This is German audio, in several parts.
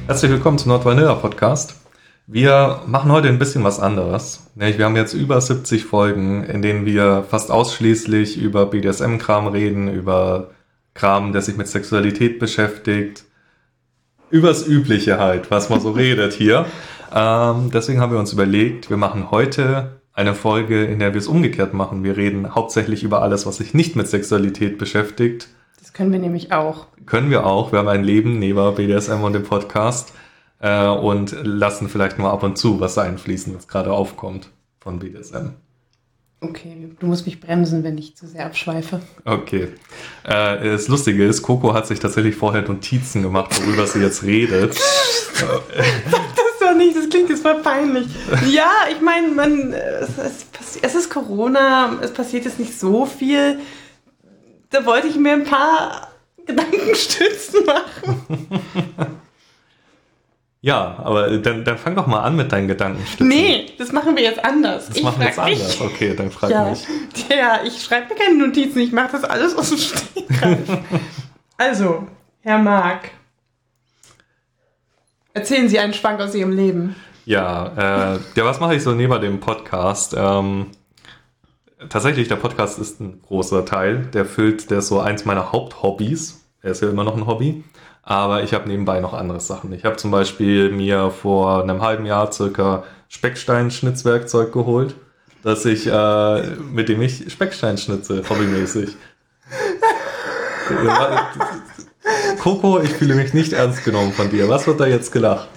Herzlich willkommen zum Nordvanilla Podcast. Wir machen heute ein bisschen was anderes. Wir haben jetzt über 70 Folgen, in denen wir fast ausschließlich über BDSM-Kram reden, über Kram, der sich mit Sexualität beschäftigt, übers Übliche halt, was man so redet hier. Deswegen haben wir uns überlegt, wir machen heute eine Folge, in der wir es umgekehrt machen. Wir reden hauptsächlich über alles, was sich nicht mit Sexualität beschäftigt. Das können wir nämlich auch. Können wir auch. Wir haben ein Leben neben BDSM und dem Podcast und lassen vielleicht mal ab und zu was einfließen, was gerade aufkommt von BDSM. Okay, du musst mich bremsen, wenn ich zu sehr abschweife. Okay. Das Lustige ist, Coco hat sich tatsächlich vorher Notizen gemacht, worüber sie jetzt redet. Sag das doch nicht, das klingt jetzt voll peinlich. Ja, ich meine, es ist Corona, es passiert jetzt nicht so viel. Da wollte ich mir ein paar Gedankenstützen machen. Ja, aber dann fang doch mal an mit deinen Gedankenstützen. Nee, das machen wir jetzt anders. Das machen wir jetzt anders? Okay, dann frag mich. Ja, ich schreibe mir keine Notizen, ich mache das alles aus dem Stegreif. Also, Herr Mark, erzählen Sie einen Schwank aus Ihrem Leben. Ja, was mache ich so neben dem Podcast? Tatsächlich, der Podcast ist ein großer Teil. Der ist so eins meiner Haupthobbys. Er ist ja immer noch ein Hobby. Aber ich habe nebenbei noch andere Sachen. Ich habe zum Beispiel mir vor einem halben Jahr circa Specksteinschnitzwerkzeug geholt, mit dem ich Speckstein schnitze, hobbymäßig. Coco, ich fühle mich nicht ernst genommen von dir. Was wird da jetzt gelacht?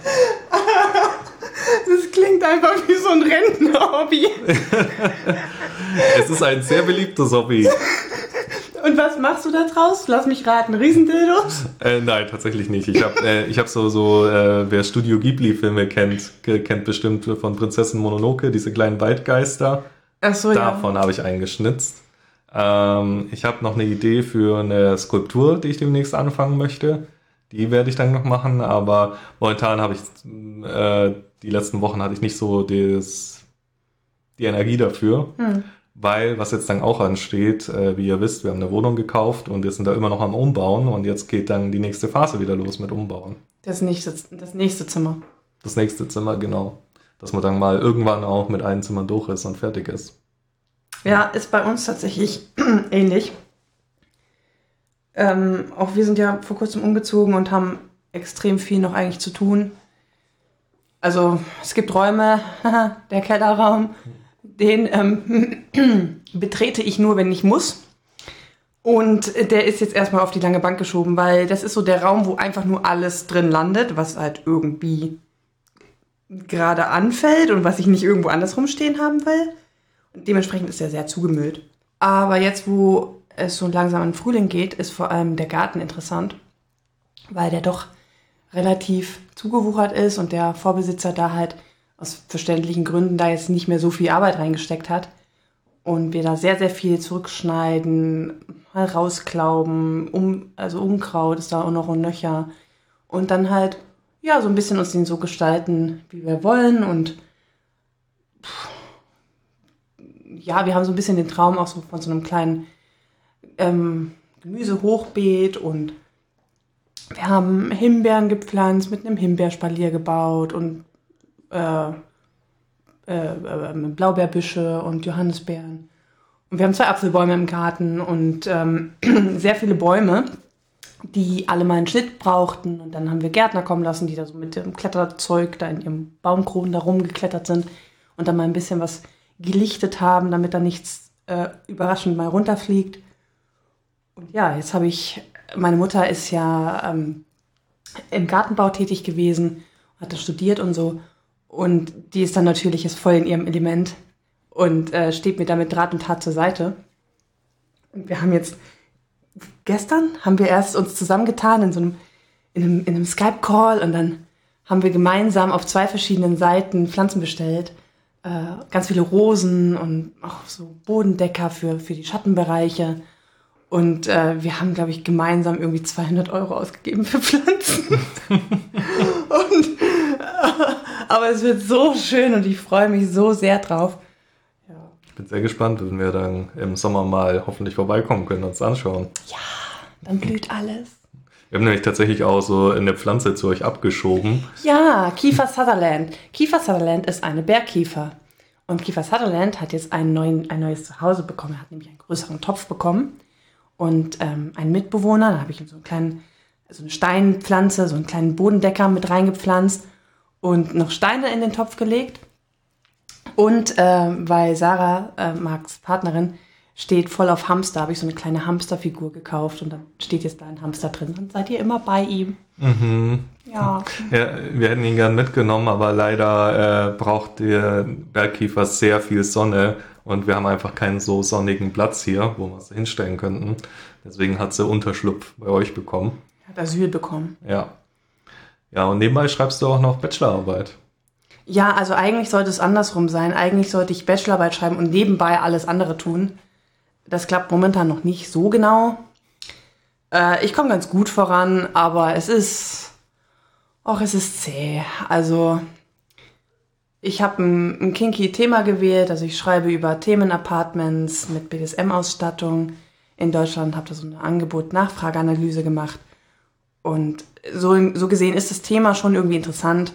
Das klingt einfach wie so ein Rentner-Hobby. Es ist ein sehr beliebtes Hobby. Und was machst du da draus? Lass mich raten, Riesendildos? Nein, tatsächlich nicht. Ich hab wer Studio Ghibli-Filme kennt bestimmt von Prinzessin Mononoke, diese kleinen Waldgeister. Ach so, Davon habe ich eingeschnitzt. Ich habe noch eine Idee für eine Skulptur, die ich demnächst anfangen möchte. Die werde ich dann noch machen, aber momentan habe ich, die letzten Wochen hatte ich nicht so die Energie dafür. Weil, was jetzt dann auch ansteht, wie ihr wisst, wir haben eine Wohnung gekauft und wir sind da immer noch am Umbauen und jetzt geht dann die nächste Phase wieder los mit Umbauen. Das nächste Zimmer. Das nächste Zimmer, genau. Dass man dann mal irgendwann auch mit einem Zimmer durch ist und fertig ist. Ja, ist bei uns tatsächlich ähnlich. Auch wir sind ja vor kurzem umgezogen und haben extrem viel noch eigentlich zu tun. Also es gibt Räume, der Kellerraum, den betrete ich nur, wenn ich muss. Und der ist jetzt erstmal auf die lange Bank geschoben, weil das ist so der Raum, wo einfach nur alles drin landet, was halt irgendwie gerade anfällt und was ich nicht irgendwo andersrum stehen haben will. Und dementsprechend ist er sehr zugemüllt. Aber jetzt, wo es so langsam in den Frühling geht, ist vor allem der Garten interessant, weil der doch relativ zugewuchert ist und der Vorbesitzer da halt aus verständlichen Gründen da jetzt nicht mehr so viel Arbeit reingesteckt hat. Und wir da sehr, sehr viel zurückschneiden, mal rausklauben, Unkraut ist da auch noch und nöcher. Und dann halt, ja, so ein bisschen uns den so gestalten, wie wir wollen. Und ja, wir haben so ein bisschen den Traum auch so von so einem kleinen Gemüsehochbeet und wir haben Himbeeren gepflanzt, mit einem Himbeerspalier gebaut und Blaubeerbüsche und Johannisbeeren. Und wir haben 2 Apfelbäume im Garten und sehr viele Bäume, die alle mal einen Schnitt brauchten. Und dann haben wir Gärtner kommen lassen, die da so mit dem Kletterzeug da in ihrem Baumkronen da rumgeklettert sind und dann mal ein bisschen was gelichtet haben, damit da nichts überraschend mal runterfliegt. Und ja, jetzt meine Mutter ist ja im Gartenbau tätig gewesen, hat da studiert und so. Und die ist dann natürlich jetzt voll in ihrem Element und steht mir da mit Rat und Tat zur Seite. Und wir haben gestern haben wir erst uns zusammengetan in einem Skype-Call und dann haben wir gemeinsam auf 2 verschiedenen Seiten Pflanzen bestellt. Ganz viele Rosen und auch so Bodendecker für die Schattenbereiche. Und wir haben, glaube ich, gemeinsam irgendwie 200 € ausgegeben für Pflanzen. Aber es wird so schön und ich freue mich so sehr drauf. Ja. Ich bin sehr gespannt, wenn wir dann im Sommer mal hoffentlich vorbeikommen können und uns anschauen. Ja, dann blüht alles. Wir haben nämlich tatsächlich auch so eine Pflanze zu euch abgeschoben. Ja, Kiefer Sutherland. Kiefer Sutherland ist eine Bergkiefer. Und Kiefer Sutherland hat jetzt ein neues Zuhause bekommen. Er hat nämlich einen größeren Topf bekommen. Und einen Mitbewohner, da habe ich ihm so eine Steinpflanze, so einen kleinen Bodendecker mit reingepflanzt und noch Steine in den Topf gelegt. Und weil Sarah, Marks Partnerin, steht voll auf Hamster, habe ich so eine kleine Hamsterfigur gekauft und dann steht jetzt da ein Hamster drin. Dann seid ihr immer bei ihm. Mhm. Ja. Ja, wir hätten ihn gern mitgenommen, aber leider braucht der Bergkiefer sehr viel Sonne und wir haben einfach keinen so sonnigen Platz hier, wo wir es hinstellen könnten. Deswegen hat sie Unterschlupf bei euch bekommen. Hat Asyl bekommen. Ja. Ja, und nebenbei schreibst du auch noch Bachelorarbeit. Ja, also eigentlich sollte es andersrum sein. Eigentlich sollte ich Bachelorarbeit schreiben und nebenbei alles andere tun. Das klappt momentan noch nicht so genau. Ich komme ganz gut voran, aber es ist zäh. Also ich habe ein kinky Thema gewählt. Also ich schreibe über Themenapartments mit BDSM-Ausstattung in Deutschland, habe da so eine Angebot-Nachfrageanalyse gemacht. Und so gesehen ist das Thema schon irgendwie interessant.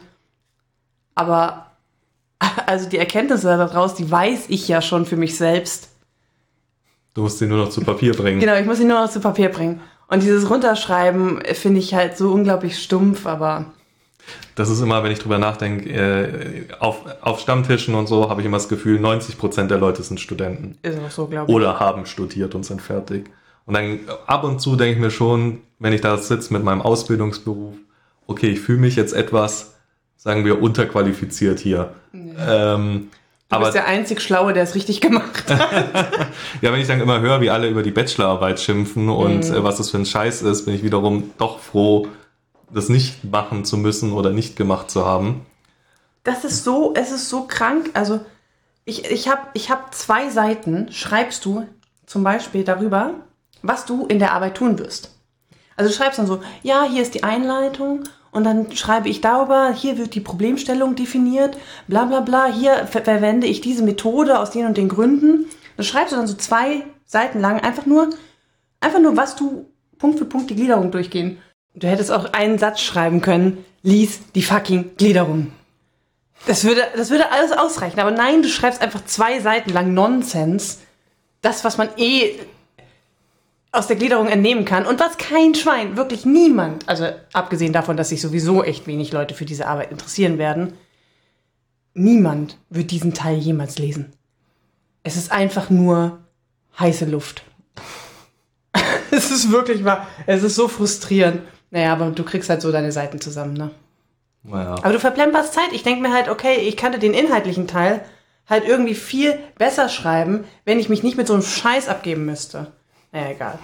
Aber also die Erkenntnisse daraus, die weiß ich ja schon für mich selbst. Du musst sie nur noch zu Papier bringen. Genau, ich muss sie nur noch zu Papier bringen. Und dieses Runterschreiben finde ich halt so unglaublich stumpf, aber... Das ist immer, wenn ich drüber nachdenke, auf Stammtischen und so habe ich immer das Gefühl, 90% der Leute sind Studenten. Ist auch so, glaube ich. Oder haben studiert und sind fertig. Und dann ab und zu denke ich mir schon, wenn ich da sitze mit meinem Ausbildungsberuf, okay, ich fühle mich jetzt etwas, sagen wir, unterqualifiziert hier. Ja. Du bist der einzig Schlaue, der es richtig gemacht hat. Ja, wenn ich dann immer höre, wie alle über die Bachelorarbeit schimpfen und was das für ein Scheiß ist, bin ich wiederum doch froh, das nicht machen zu müssen oder nicht gemacht zu haben. Es ist so krank. Also ich hab 2 Seiten, schreibst du zum Beispiel darüber, was du in der Arbeit tun wirst. Also du schreibst dann so, ja, hier ist die Einleitung und dann schreibe ich darüber, hier wird die Problemstellung definiert, bla bla bla, hier verwende ich diese Methode aus den und den Gründen. Das schreibst du dann so 2 Seiten lang, einfach nur, was du Punkt für Punkt die Gliederung durchgehen. Du hättest auch einen Satz schreiben können, lies die fucking Gliederung. Das würde alles ausreichen, aber nein, du schreibst einfach 2 Seiten lang Nonsens, das, was man aus der Gliederung entnehmen kann und was kein Schwein, wirklich niemand, also abgesehen davon, dass sich sowieso echt wenig Leute für diese Arbeit interessieren werden, niemand wird diesen Teil jemals lesen. Es ist einfach nur heiße Luft. Es ist wirklich wahr. Es ist so frustrierend. Naja, aber du kriegst halt so deine Seiten zusammen, ne? Naja. Aber du verplemperst Zeit. Ich denke mir halt, okay, ich könnte den inhaltlichen Teil halt irgendwie viel besser schreiben, wenn ich mich nicht mit so einem Scheiß abgeben müsste. Naja, egal.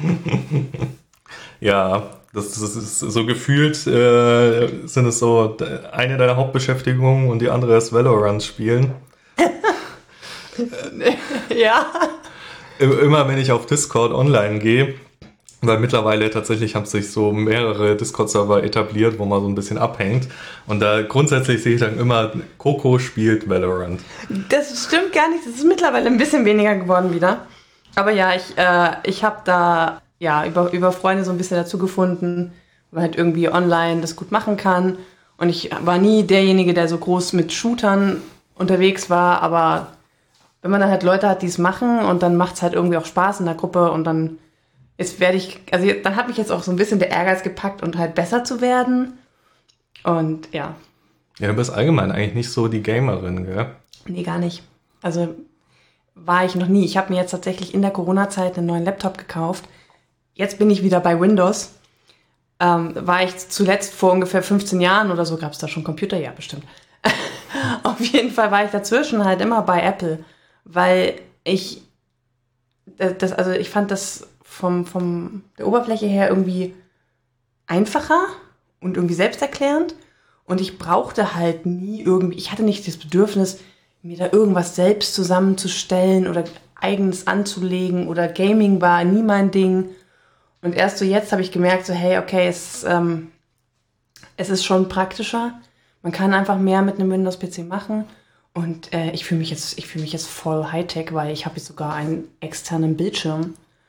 Ja, das ist so gefühlt, sind es so eine deiner Hauptbeschäftigungen und die andere ist Valorant spielen. Ja. Immer wenn ich auf Discord online gehe, weil mittlerweile tatsächlich haben sich so mehrere Discord-Server etabliert, wo man so ein bisschen abhängt. Und da grundsätzlich sehe ich dann immer, Coco spielt Valorant. Das stimmt gar nicht. Das ist mittlerweile ein bisschen weniger geworden wieder. Aber ja, ich habe da ja über Freunde so ein bisschen dazu gefunden, weil halt irgendwie online das gut machen kann. Und ich war nie derjenige, der so groß mit Shootern unterwegs war. Aber wenn man dann halt Leute hat, die es machen und dann macht es halt irgendwie auch Spaß in der Gruppe und dann dann hat mich jetzt auch so ein bisschen der Ehrgeiz gepackt und halt besser zu werden. Und ja. Ja, du bist allgemein eigentlich nicht so die Gamerin, gell? Nee, gar nicht. Also war ich noch nie. Ich habe mir jetzt tatsächlich in der Corona-Zeit einen neuen Laptop gekauft. Jetzt bin ich wieder bei Windows. War ich zuletzt vor ungefähr 15 Jahren oder so, gab es da schon Computer? Ja, bestimmt. Auf jeden Fall war ich dazwischen halt immer bei Apple, weil ich fand das von der Oberfläche her irgendwie einfacher und irgendwie selbsterklärend. Und ich brauchte halt nie ich hatte nicht das Bedürfnis, mir da irgendwas selbst zusammenzustellen oder eigenes anzulegen oder Gaming war nie mein Ding. Und erst so jetzt habe ich gemerkt, so hey, okay, es ist schon praktischer. Man kann einfach mehr mit einem Windows-PC machen. Und ich fühle mich jetzt voll Hightech, weil ich habe jetzt sogar einen externen Bildschirm.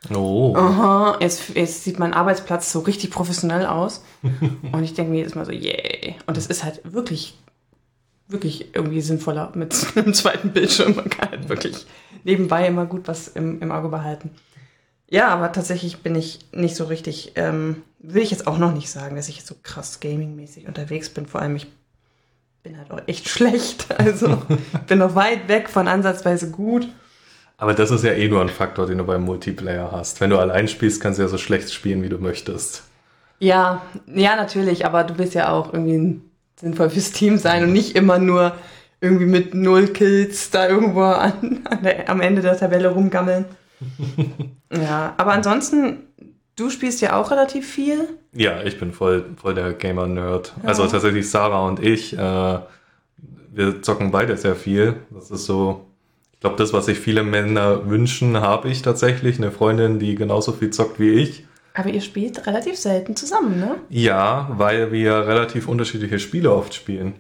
Oh. Aha, jetzt sieht mein Arbeitsplatz so richtig professionell aus. Und ich denke mir jedes Mal so, yay. Und es ist halt wirklich irgendwie sinnvoller mit einem zweiten Bildschirm. Man kann halt wirklich nebenbei immer gut was im Auge behalten. Ja, aber tatsächlich bin ich nicht so richtig, will ich jetzt auch noch nicht sagen, dass ich jetzt so krass gaming-mäßig unterwegs bin. Vor allem, ich bin halt auch echt schlecht. Also bin noch weit weg von ansatzweise gut. Aber das ist ja eh nur ein Faktor, den du beim Multiplayer hast. Wenn du allein spielst, kannst du ja so schlecht spielen, wie du möchtest. Ja, natürlich, aber du willst ja auch irgendwie sinnvoll fürs Team sein und nicht immer nur irgendwie mit 0 Kills da irgendwo am Ende der Tabelle rumgammeln. Ja, aber ansonsten, du spielst ja auch relativ viel. Ja, ich bin voll der Gamer-Nerd. Ja. Also tatsächlich Sarah und ich, wir zocken beide sehr viel. Das ist so, ich glaube, das, was sich viele Männer wünschen, habe ich tatsächlich. Eine Freundin, die genauso viel zockt wie ich. Aber ihr spielt relativ selten zusammen, ne? Ja, weil wir relativ unterschiedliche Spiele oft spielen.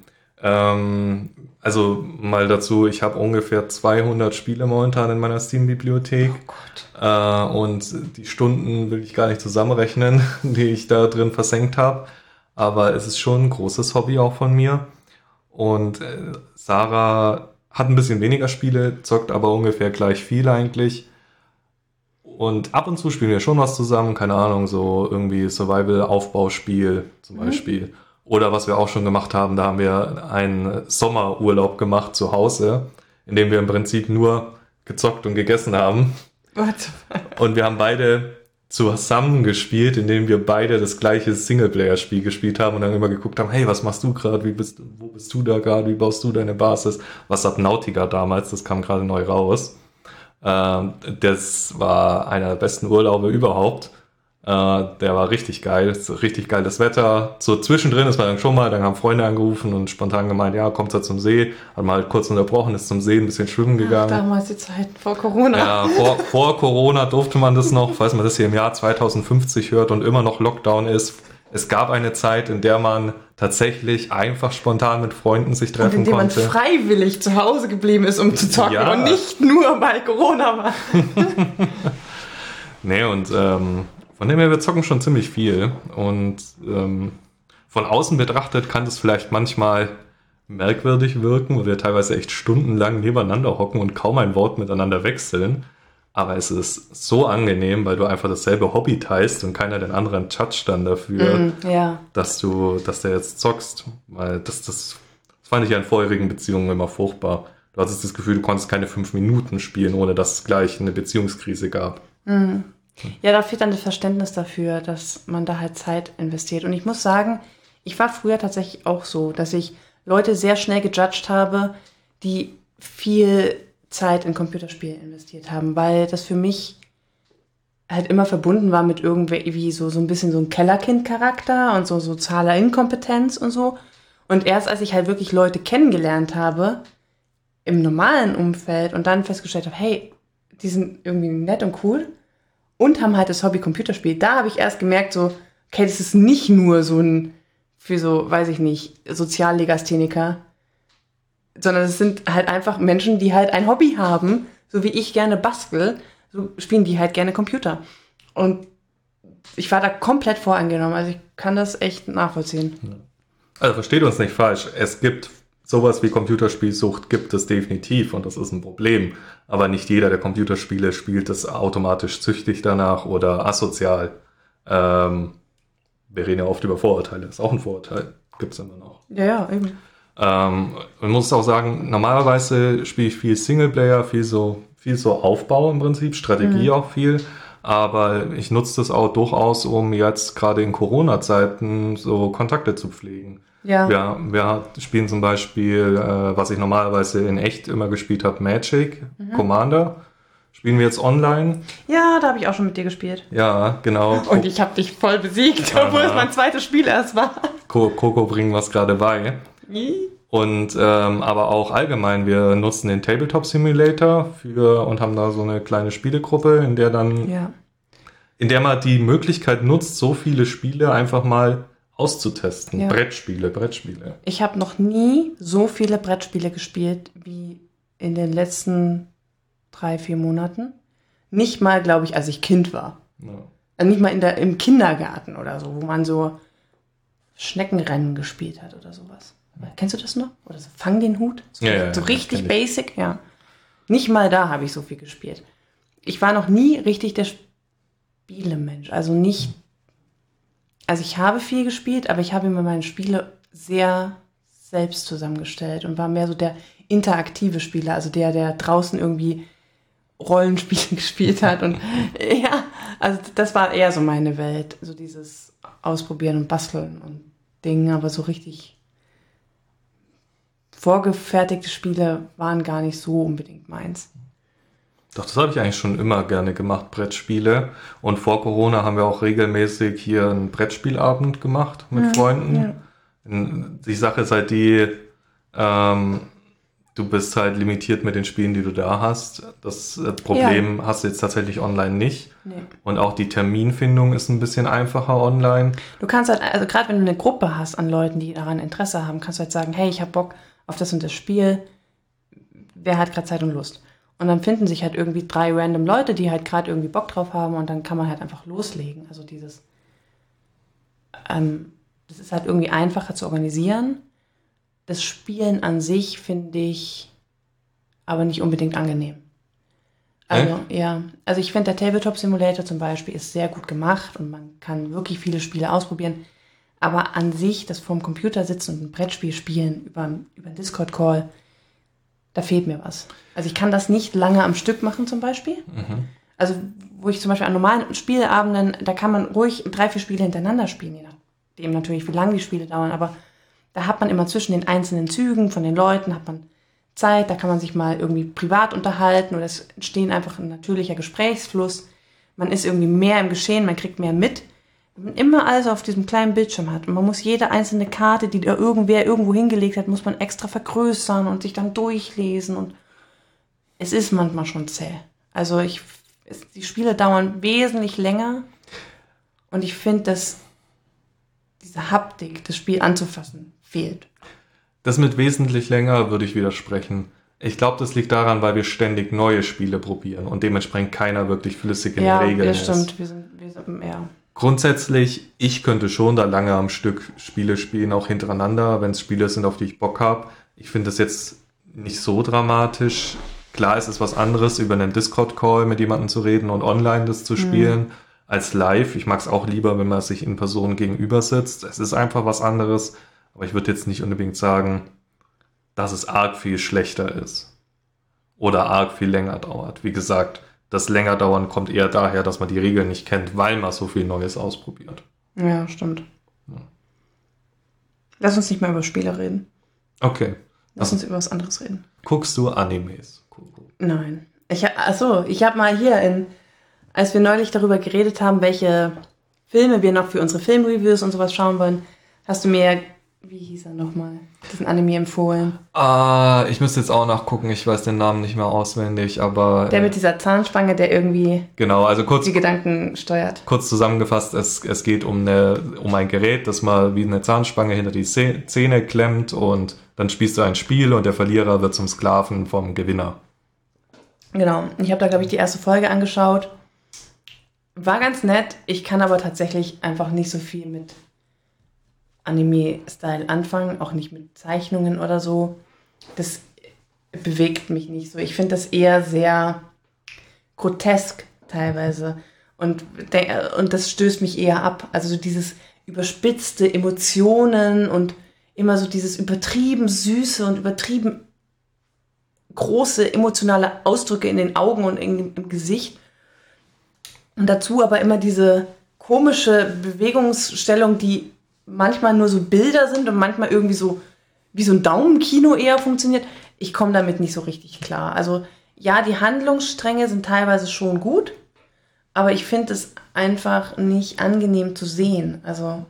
Also mal dazu, ich habe ungefähr 200 Spiele momentan in meiner Steam-Bibliothek. Oh Gott. Und die Stunden will ich gar nicht zusammenrechnen, die ich da drin versenkt habe. Aber es ist schon ein großes Hobby auch von mir. Und Sarah hat ein bisschen weniger Spiele, zockt aber ungefähr gleich viel eigentlich. Und ab und zu spielen wir schon was zusammen, keine Ahnung, so irgendwie Survival-Aufbauspiel zum Beispiel. Oder was wir auch schon gemacht haben, da haben wir einen Sommerurlaub gemacht zu Hause, in dem wir im Prinzip nur gezockt und gegessen haben. What? Und wir haben beide zusammen gespielt, indem wir beide das gleiche Singleplayer-Spiel gespielt haben und dann immer geguckt haben, hey, was machst du gerade, wo bist du da gerade, wie baust du deine Basis? Was hat Nautica damals, das kam gerade neu raus. Das war einer der besten Urlaube überhaupt. Der war richtig geil, richtig geiles Wetter. So zwischendrin ist man dann schon mal, dann haben Freunde angerufen und spontan gemeint, ja, kommt da zum See. Hat mal halt kurz unterbrochen, ist zum See ein bisschen schwimmen gegangen. Ach, damals die Zeit, vor Corona. Ja, vor Corona durfte man das noch, falls man das hier im Jahr 2050 hört und immer noch Lockdown ist. Es gab eine Zeit, in der man tatsächlich einfach spontan mit Freunden sich treffen konnte. Und in der man freiwillig zu Hause geblieben ist, um zu zocken und nicht nur, weil Corona war. Nee, und von dem her, wir zocken schon ziemlich viel. Und von außen betrachtet kann das vielleicht manchmal merkwürdig wirken, weil wir teilweise echt stundenlang nebeneinander hocken und kaum ein Wort miteinander wechseln. Aber es ist so angenehm, weil du einfach dasselbe Hobby teilst und keiner den anderen judgt dann dafür, dass der jetzt zockst. Weil das fand ich ja in vorherigen Beziehungen immer furchtbar. Du hattest das Gefühl, du konntest keine 5 Minuten spielen, ohne dass es gleich eine Beziehungskrise gab. Mhm. Ja, da fehlt dann das Verständnis dafür, dass man da halt Zeit investiert. Und ich muss sagen, ich war früher tatsächlich auch so, dass ich Leute sehr schnell gejudged habe, die viel Zeit in Computerspiele investiert haben, weil das für mich halt immer verbunden war mit irgendwie so ein bisschen so ein Kellerkind-Charakter und so sozialer Inkompetenz und so. Und erst als ich halt wirklich Leute kennengelernt habe, im normalen Umfeld und dann festgestellt habe, hey, die sind irgendwie nett und cool und haben halt das Hobby Computerspiel, da habe ich erst gemerkt so, okay, das ist nicht nur so ein, für so, weiß ich nicht, Soziallegastheniker, sondern es sind halt einfach Menschen, die halt ein Hobby haben, so wie ich gerne bastel, so spielen die halt gerne Computer. Und ich war da komplett voreingenommen, also ich kann das echt nachvollziehen. Also versteht uns nicht falsch, es gibt sowas wie Computerspielsucht, gibt es definitiv und das ist ein Problem. Aber nicht jeder, der Computerspiele spielt, ist automatisch süchtig danach oder asozial. Wir reden ja oft über Vorurteile, das ist auch ein Vorurteil, gibt es immer noch. Ja, eben. Man muss auch sagen, normalerweise spiele ich viel Singleplayer, viel so Aufbau im Prinzip, Strategie auch viel, aber ich nutze das auch durchaus, um jetzt gerade in Corona-Zeiten so Kontakte zu pflegen. Ja. Wir spielen zum Beispiel, was ich normalerweise in echt immer gespielt habe, Magic, Commander. Spielen wir jetzt online? Ja, da habe ich auch schon mit dir gespielt. Ja, genau. Und ich habe dich voll besiegt, obwohl es mein zweites Spiel erst war. Coco bringen was gerade bei. Und aber auch allgemein, wir nutzen den Tabletop Simulator und haben da so eine kleine Spielegruppe, in der man die Möglichkeit nutzt, so viele Spiele einfach mal auszutesten. Ja. Brettspiele. Ich habe noch nie so viele Brettspiele gespielt wie in den letzten 3-4 Monaten. Nicht mal, glaube ich, als ich Kind war. Ja. Also nicht mal im Kindergarten oder so, wo man so Schneckenrennen gespielt hat oder sowas. Kennst du das noch? Oder so Fang den Hut? So, Ja, so richtig kenn ich. basic, ja. Nicht mal da habe ich so viel gespielt. Ich war noch nie richtig der Spielemensch. Also ich habe viel gespielt, aber ich habe mir meine Spiele sehr selbst zusammengestellt und war mehr so der interaktive Spieler, also der draußen irgendwie Rollenspiele gespielt hat. Und ja, also das war eher so meine Welt. So dieses Ausprobieren und Basteln und Dingen, aber so richtig vorgefertigte Spiele waren gar nicht so unbedingt meins. Doch, das habe ich eigentlich schon immer gerne gemacht, Brettspiele. Und vor Corona haben wir auch regelmäßig hier einen Brettspielabend gemacht mit Freunden. Ja. Die Sache ist halt die, du bist halt limitiert mit den Spielen, die du da hast. Das Problem hast du jetzt tatsächlich online nicht. Nee. Und auch die Terminfindung ist ein bisschen einfacher online. Du kannst halt, also gerade wenn du eine Gruppe hast an Leuten, die daran Interesse haben, kannst du halt sagen, hey, ich habe Bock auf das und das Spiel. Wer hat gerade Zeit und Lust? Und dann finden sich halt irgendwie 3 random Leute, die halt gerade irgendwie Bock drauf haben und dann kann man halt einfach loslegen. Also das ist halt irgendwie einfacher zu organisieren. Das Spielen an sich finde ich aber nicht unbedingt angenehm. Also, ja. Also ich finde, der Tabletop Simulator zum Beispiel ist sehr gut gemacht und man kann wirklich viele Spiele ausprobieren. Aber an sich, das vorm Computer sitzen und ein Brettspiel spielen über einen Discord-Call, da fehlt mir was. Also ich kann das nicht lange am Stück machen zum Beispiel. Mhm. Also wo ich zum Beispiel an normalen Spielabenden, da kann man ruhig 3, 4 Spiele hintereinander spielen, je nachdem natürlich, wie lange die Spiele dauern. Aber da hat man immer zwischen den einzelnen Zügen von den Leuten, hat man Zeit, da kann man sich mal irgendwie privat unterhalten oder es entsteht einfach ein natürlicher Gesprächsfluss. Man ist irgendwie mehr im Geschehen, man kriegt mehr mit. Wenn man immer alles auf diesem kleinen Bildschirm hat und man muss jede einzelne Karte, die da irgendwer irgendwo hingelegt hat, muss man extra vergrößern und sich dann durchlesen und es ist manchmal schon zäh. Also die Spiele dauern wesentlich länger und ich finde, dass diese Haptik, das Spiel anzufassen, fehlt. Das mit wesentlich länger würde ich widersprechen. Ich glaube, das liegt daran, weil wir ständig neue Spiele probieren und dementsprechend keiner wirklich flüssig in den Regeln ist. Ja, das stimmt. Wir sind ja. Grundsätzlich, ich könnte schon da lange am Stück Spiele spielen, auch hintereinander, wenn es Spiele sind, auf die ich Bock habe. Ich finde das jetzt nicht so dramatisch. Klar, es ist was anderes, über einen Discord-Call mit jemandem zu reden und online das zu spielen, als live. Ich mag es auch lieber, wenn man sich in Person gegenüber sitzt. Es ist einfach was anderes. Aber ich würde jetzt nicht unbedingt sagen, dass es arg viel schlechter ist. Oder arg viel länger dauert. Wie gesagt, das länger dauern kommt eher daher, dass man die Regeln nicht kennt, weil man so viel Neues ausprobiert. Ja, stimmt. Ja. Lass uns nicht mehr über Spiele reden. Okay. Lass uns über was anderes reden. Guckst du Animes? Cool. Nein. Ich habe mal hier, als wir neulich darüber geredet haben, welche Filme wir noch für unsere Filmreviews und sowas schauen wollen, hast du mir, wie hieß er nochmal, diesen Anime empfohlen. Ich müsste jetzt auch nachgucken, ich weiß den Namen nicht mehr auswendig, aber... Der mit dieser Zahnspange, der irgendwie genau, also kurz, die Gedanken steuert. kurz zusammengefasst, es geht um ein Gerät, das mal wie eine Zahnspange hinter die Zähne klemmt und dann spielst du ein Spiel und der Verlierer wird zum Sklaven vom Gewinner. Genau, ich habe da, glaube ich, die erste Folge angeschaut. War ganz nett, ich kann aber tatsächlich einfach nicht so viel mit Anime-Style anfangen, auch nicht mit Zeichnungen oder so. Das bewegt mich nicht so. Ich finde das eher sehr grotesk teilweise und das stößt mich eher ab. Also so dieses überspitzte Emotionen und immer so dieses übertrieben Süße und übertrieben große emotionale Ausdrücke in den Augen und im Gesicht. Und dazu aber immer diese komische Bewegungsstellung, die manchmal nur so Bilder sind und manchmal irgendwie so wie so ein Daumenkino eher funktioniert. Ich komme damit nicht so richtig klar. Also ja, die Handlungsstränge sind teilweise schon gut, aber ich finde es einfach nicht angenehm zu sehen. Also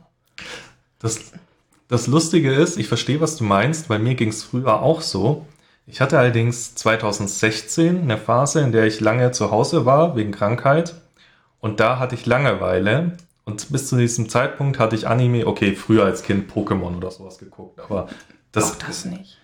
Das Lustige ist, ich verstehe, was du meinst, weil mir ging es früher auch so. Ich hatte allerdings 2016 eine Phase, in der ich lange zu Hause war, wegen Krankheit. Und da hatte ich Langeweile. Und bis zu diesem Zeitpunkt hatte ich Anime, okay, früher als Kind Pokémon oder sowas geguckt. Aber auch das nicht.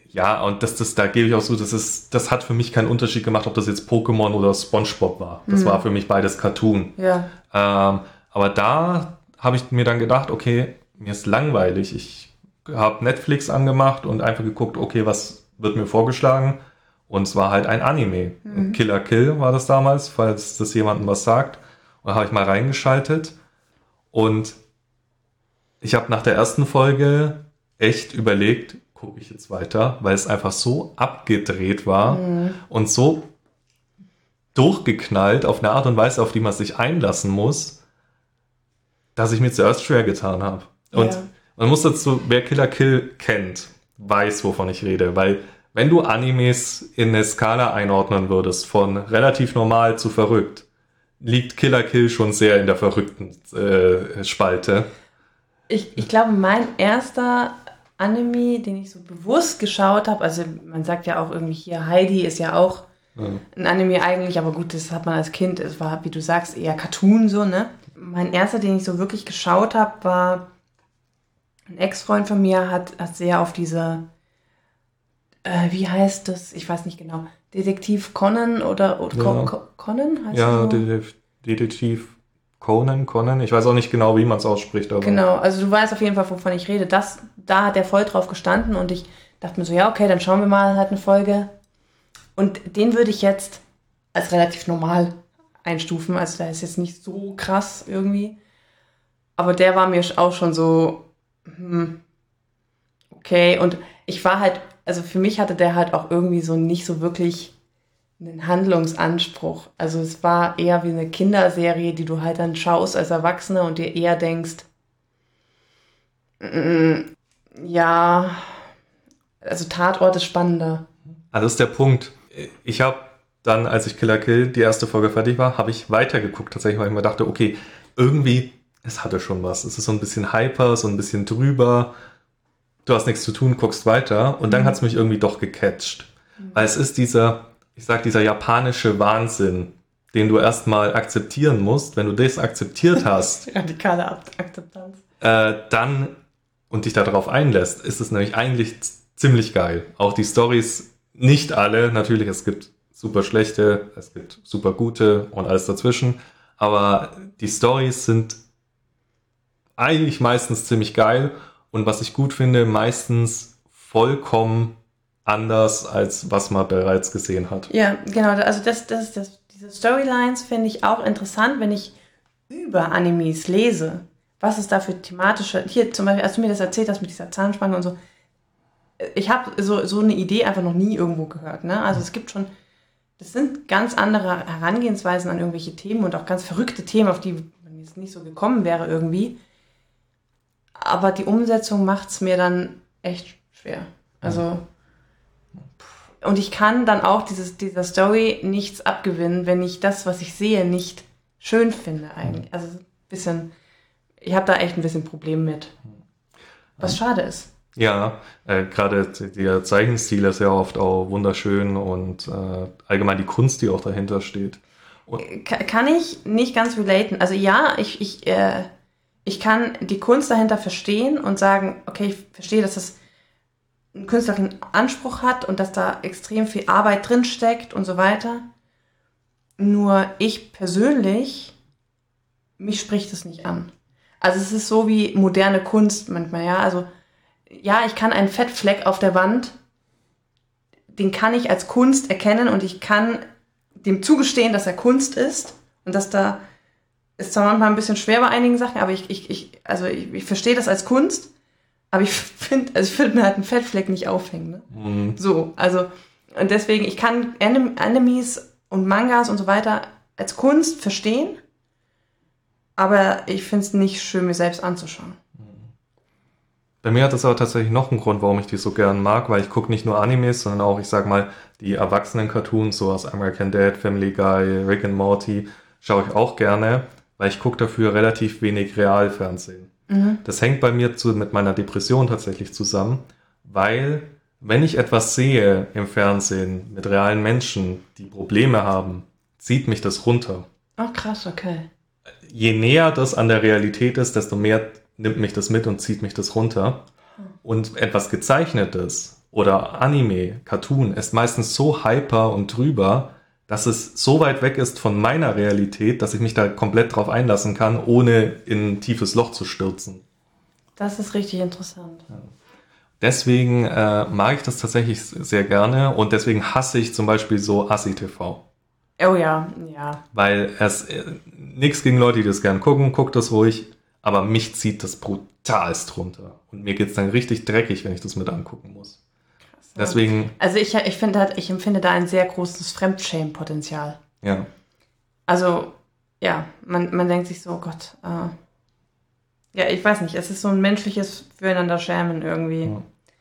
Ja, und da gebe ich auch so, das hat für mich keinen Unterschied gemacht, ob das jetzt Pokémon oder SpongeBob war. Das war für mich beides Cartoon. Ja. Aber da habe ich mir dann gedacht, okay, mir ist langweilig. Ich habe Netflix angemacht und einfach geguckt, okay, was wird mir vorgeschlagen? Und es war halt ein Anime. Kill la Kill war das damals, falls das jemandem was sagt. Und da habe ich mal reingeschaltet. Und ich habe nach der ersten Folge echt überlegt, gucke ich jetzt weiter, weil es einfach so abgedreht war und so durchgeknallt auf eine Art und Weise, auf die man sich einlassen muss, dass ich mir zuerst schwer getan habe. Und man muss dazu, wer Kill la Kill kennt, weiß, wovon ich rede, weil wenn du Animes in eine Skala einordnen würdest, von relativ normal zu verrückt, liegt Kill la Kill schon sehr in der verrückten Spalte. Ich glaube, mein erster Anime, den ich so bewusst geschaut habe, also man sagt ja auch irgendwie hier, Heidi ist ja auch ein Anime eigentlich, aber gut, das hat man als Kind, es war, wie du sagst, eher Cartoon so, ne? Mein erster, den ich so wirklich geschaut habe, war ein Ex-Freund von mir, hat sehr auf diese, wie heißt das, ich weiß nicht genau, Detektiv Conan oder Conan heißt ja, so? Detektiv Conan, ich weiß auch nicht genau, wie man es ausspricht. Aber Genau, also du weißt auf jeden Fall, wovon ich rede. Da hat er voll drauf gestanden und ich dachte mir so, ja, okay, dann schauen wir mal halt eine Folge. Und den würde ich jetzt als relativ normal einstufen. Also der ist jetzt nicht so krass irgendwie. Aber der war mir auch schon so, okay. Und ich war halt, also für mich hatte der halt auch irgendwie so nicht so wirklich einen Handlungsanspruch. Also es war eher wie eine Kinderserie, die du halt dann schaust als Erwachsener und dir eher denkst, ja, also Tatort ist spannender. Also das ist der Punkt. Ich habe dann, als ich Kill la Kill die erste Folge fertig war, habe ich weitergeguckt tatsächlich, weil ich mir dachte, okay, irgendwie, es hatte schon was. Es ist so ein bisschen hyper, so ein bisschen drüber. Du hast nichts zu tun, guckst weiter. Und dann hat es mich irgendwie doch gecatcht. Weil es ist dieser japanische Wahnsinn, den du erstmal akzeptieren musst. Wenn du das akzeptiert hast, Radikale Akzeptanz. dann und dich darauf einlässt, ist es nämlich eigentlich ziemlich geil. Auch die Storys, nicht alle, natürlich, es gibt super schlechte, es gibt super gute und alles dazwischen, aber die Storys sind eigentlich meistens ziemlich geil und was ich gut finde, meistens vollkommen anders, als was man bereits gesehen hat. Ja, genau, also diese Storylines finde ich auch interessant, wenn ich über Animes lese. Was ist da für thematische, hier zum Beispiel, als du mir das erzählt hast mit dieser Zahnspange und so, ich habe so eine Idee einfach noch nie irgendwo gehört, ne? Also es gibt schon, das sind ganz andere Herangehensweisen an irgendwelche Themen und auch ganz verrückte Themen, auf die man jetzt nicht so gekommen wäre irgendwie. Aber die Umsetzung macht es mir dann echt schwer. Also, und ich kann dann auch dieser Story nichts abgewinnen, wenn ich das, was ich sehe, nicht schön finde eigentlich. Also ein bisschen, ich habe da echt ein bisschen Problem mit. Was schade ist. Ja, gerade der Zeichenstil ist ja oft auch wunderschön und allgemein die Kunst, die auch dahinter steht. Kann ich nicht ganz relaten. Also ja, ich kann die Kunst dahinter verstehen und sagen, okay, ich verstehe, dass das einen künstlerischen Anspruch hat und dass da extrem viel Arbeit drin steckt und so weiter. Nur ich persönlich, mich spricht es nicht an. Also es ist so wie moderne Kunst manchmal, ja. Also ja, ich kann einen Fettfleck auf der Wand, den kann ich als Kunst erkennen und ich kann dem zugestehen, dass er Kunst ist und dass da ist zwar manchmal ein bisschen schwer bei einigen Sachen, aber ich verstehe das als Kunst, aber ich finde mir halt einen Fettfleck nicht aufhängen. Ne? Mhm. So, also und deswegen, ich kann Animes und Mangas und so weiter als Kunst verstehen, aber ich finde es nicht schön, mir selbst anzuschauen. Bei mir hat das aber tatsächlich noch einen Grund, warum ich die so gern mag, weil ich gucke nicht nur Animes, sondern auch, ich sag mal, die Erwachsenen-Cartoons, so aus American Dad, Family Guy, Rick and Morty, schaue ich auch gerne, weil ich gucke dafür relativ wenig Realfernsehen. Das hängt bei mir mit meiner Depression tatsächlich zusammen, weil wenn ich etwas sehe im Fernsehen mit realen Menschen, die Probleme haben, zieht mich das runter. Oh, krass, okay. Je näher das an der Realität ist, desto mehr nimmt mich das mit und zieht mich das runter. Und etwas Gezeichnetes oder Anime, Cartoon ist meistens so hyper und drüber, dass es so weit weg ist von meiner Realität, dass ich mich da komplett drauf einlassen kann, ohne in ein tiefes Loch zu stürzen. Das ist richtig interessant. Ja. Deswegen mag ich das tatsächlich sehr gerne und deswegen hasse ich zum Beispiel so Assi-TV. Oh ja. Weil nichts gegen Leute, die das gern gucken, guckt das ruhig, aber mich zieht das brutalst runter. Und mir geht's dann richtig dreckig, wenn ich das mit angucken muss. Krass, ja. Deswegen. Also ich empfinde da ein sehr großes Fremdschämen-Potenzial. Ja. Also, ja, man denkt sich so, oh Gott, ja, ich weiß nicht, es ist so ein menschliches Füreinander schämen irgendwie. Ja.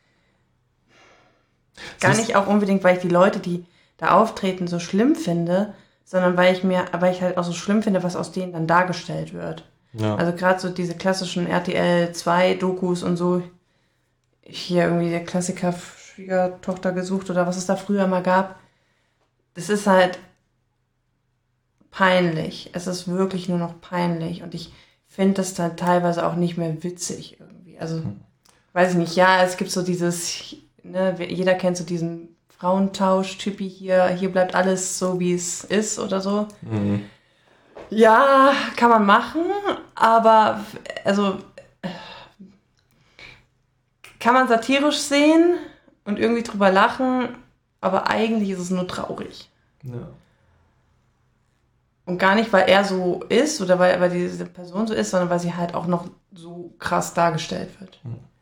Gar nicht auch unbedingt, weil ich die Leute, die da auftreten, so schlimm finde, sondern weil ich halt auch so schlimm finde, was aus denen dann dargestellt wird. Ja. Also gerade so diese klassischen RTL 2 Dokus und so, hier irgendwie der Klassiker Schwiegertochter gesucht oder was es da früher mal gab, das ist halt peinlich. Es ist wirklich nur noch peinlich und ich finde das dann teilweise auch nicht mehr witzig irgendwie. Also, weiß ich nicht, ja, es gibt so dieses, ne, jeder kennt so diesen Frauentausch-Typi hier bleibt alles so, wie es ist oder so. Mhm. Ja, kann man machen, aber also kann man satirisch sehen und irgendwie drüber lachen, aber eigentlich ist es nur traurig. Ja. Und gar nicht, weil er so ist oder weil diese Person so ist, sondern weil sie halt auch noch so krass dargestellt wird.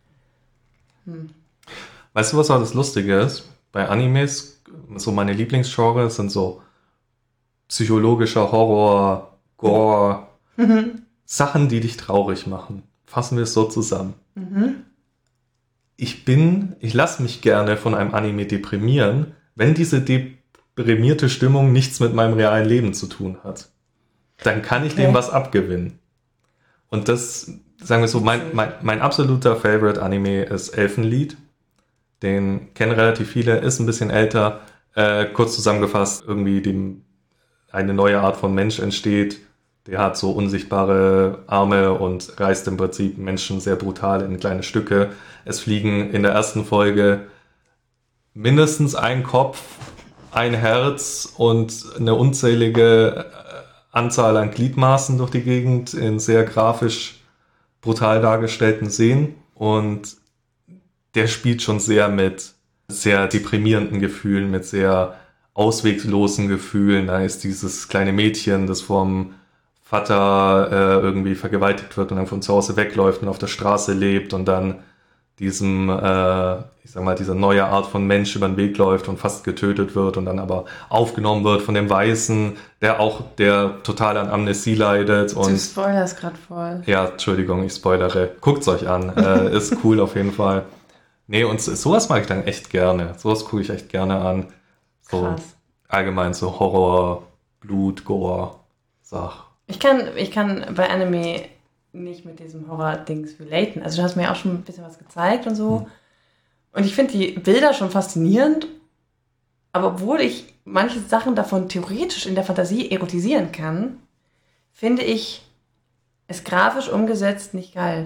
Weißt du, was auch das Lustige ist? Bei Animes, so meine Lieblingsgenres sind so psychologischer Horror, Gore, Sachen, die dich traurig machen. Fassen wir es so zusammen. Ich lasse mich gerne von einem Anime deprimieren, wenn diese deprimierte Stimmung nichts mit meinem realen Leben zu tun hat. Dann kann ich dem was abgewinnen. Und das, sagen wir so, mein absoluter Favorite-Anime ist Elfenlied. Den kennen relativ viele, ist ein bisschen älter. Kurz zusammengefasst, irgendwie eine neue Art von Mensch entsteht. Der hat so unsichtbare Arme und reißt im Prinzip Menschen sehr brutal in kleine Stücke. Es fliegen in der ersten Folge mindestens ein Kopf, ein Herz und eine unzählige Anzahl an Gliedmaßen durch die Gegend in sehr grafisch brutal dargestellten Szenen. Und der spielt schon sehr mit sehr deprimierenden Gefühlen, mit sehr ausweglosen Gefühlen. Da ist dieses kleine Mädchen, das vom Vater irgendwie vergewaltigt wird und dann von zu Hause wegläuft und auf der Straße lebt und dann dieser neue Art von Mensch über den Weg läuft und fast getötet wird und dann aber aufgenommen wird von dem Weißen, der total an Amnesie leidet. Du spoilerst gerade voll. Ja, Entschuldigung, ich spoilere. Guckt's euch an. Ist cool auf jeden Fall. Nee, und sowas mag ich dann echt gerne. Sowas gucke ich echt gerne an. So krass. Allgemein so Horror, Blut, Gore, Sach. Ich kann bei Anime nicht mit diesem Horror-Dings relaten. Also du hast mir auch schon ein bisschen was gezeigt und so. Und ich finde die Bilder schon faszinierend. Aber obwohl ich manche Sachen davon theoretisch in der Fantasie erotisieren kann, finde ich es grafisch umgesetzt nicht geil.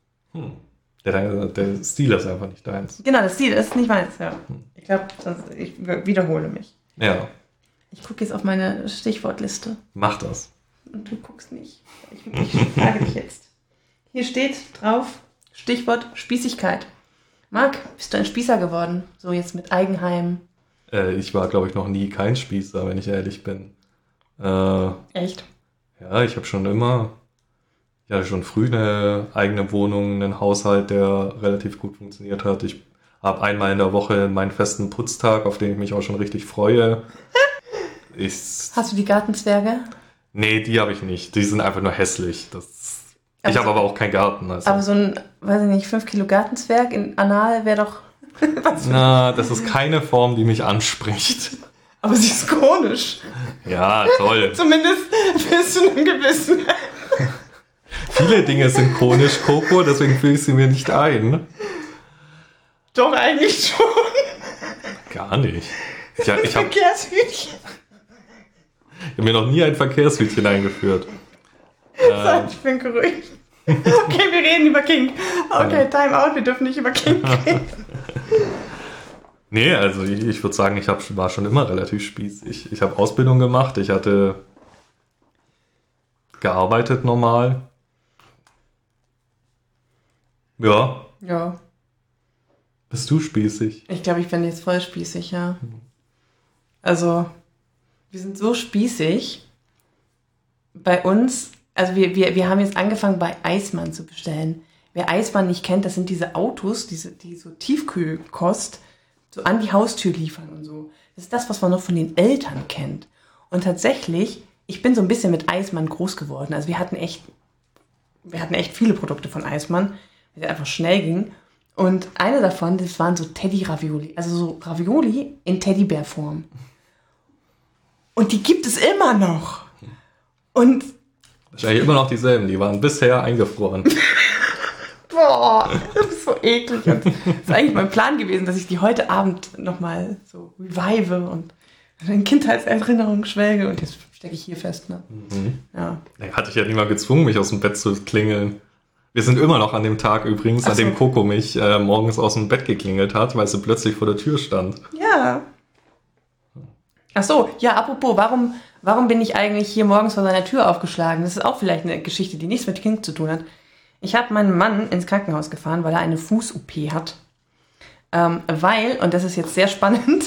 Der Stil ist einfach nicht deins. Genau, der Stil ist nicht meins, ja. Ich glaube, ich wiederhole mich. Ja. Ich gucke jetzt auf meine Stichwortliste. Mach das. Und du guckst nicht. Ich frage dich jetzt. Hier steht drauf, Stichwort Spießigkeit. Marc, bist du ein Spießer geworden? So jetzt mit Eigenheim. Ich war, glaube ich, noch nie kein Spießer, wenn ich ehrlich bin. Echt? Ja, ich hatte schon früh eine eigene Wohnung, einen Haushalt, der relativ gut funktioniert hat. Ich habe einmal in der Woche meinen festen Putztag, auf den ich mich auch schon richtig freue. Hast du die Gartenzwerge? Nee, die habe ich nicht. Die sind einfach nur hässlich. Ich habe aber auch keinen Garten. Also. Aber so ein, weiß ich nicht, 5 Kilo Gartenzwerg in Anal wäre doch... das ist keine Form, die mich anspricht. Aber sie ist konisch. Ja, toll. Zumindest bis zu einem gewissen... Viele Dinge sind konisch, Coco, deswegen fühle ich sie mir nicht ein. Doch, eigentlich schon. Gar nicht. Verkehrshütchen. Ich habe mir noch nie ein Verkehrshütchen eingeführt. Ich bin geruhigt. Okay, wir reden über Kink. Okay, Time out, wir dürfen nicht über Kink reden. Nee, also ich würde sagen, war schon immer relativ spießig. Ich habe Ausbildung gemacht, ich hatte gearbeitet normal. Ja. Ja. Bist du spießig? Ich glaube, ich bin jetzt voll spießig, ja. Also, wir sind so spießig. Bei uns, also wir haben jetzt angefangen, bei Eismann zu bestellen. Wer Eismann nicht kennt, das sind diese Autos, die so Tiefkühlkost so an die Haustür liefern und so. Das ist das, was man noch von den Eltern kennt. Und tatsächlich, ich bin so ein bisschen mit Eismann groß geworden. Also wir hatten echt viele Produkte von Eismann, weil es einfach schnell ging. Und eine davon, das waren so Teddy-Ravioli. Also so Ravioli in Teddybärform. Und die gibt es immer noch. Und Wahrscheinlich immer noch dieselben, die waren bisher eingefroren. boah, das ist so eklig. Und das ist eigentlich mein Plan gewesen, dass ich die heute Abend nochmal so revive und in Kindheitserinnerungen schwelge. Und jetzt stecke ich hier fest, ne? Ja. Hatte ich ja niemand gezwungen, mich aus dem Bett zu klingeln. Wir sind immer noch an dem Tag übrigens, an dem Coco mich morgens aus dem Bett geklingelt hat, weil sie plötzlich vor der Tür stand. Ja. Ach so, ja, apropos, warum bin ich eigentlich hier morgens vor seiner Tür aufgeschlagen? Das ist auch vielleicht eine Geschichte, die nichts mit Kind zu tun hat. Ich habe meinen Mann ins Krankenhaus gefahren, weil er eine Fuß-OP hat. Weil, und das ist jetzt sehr spannend,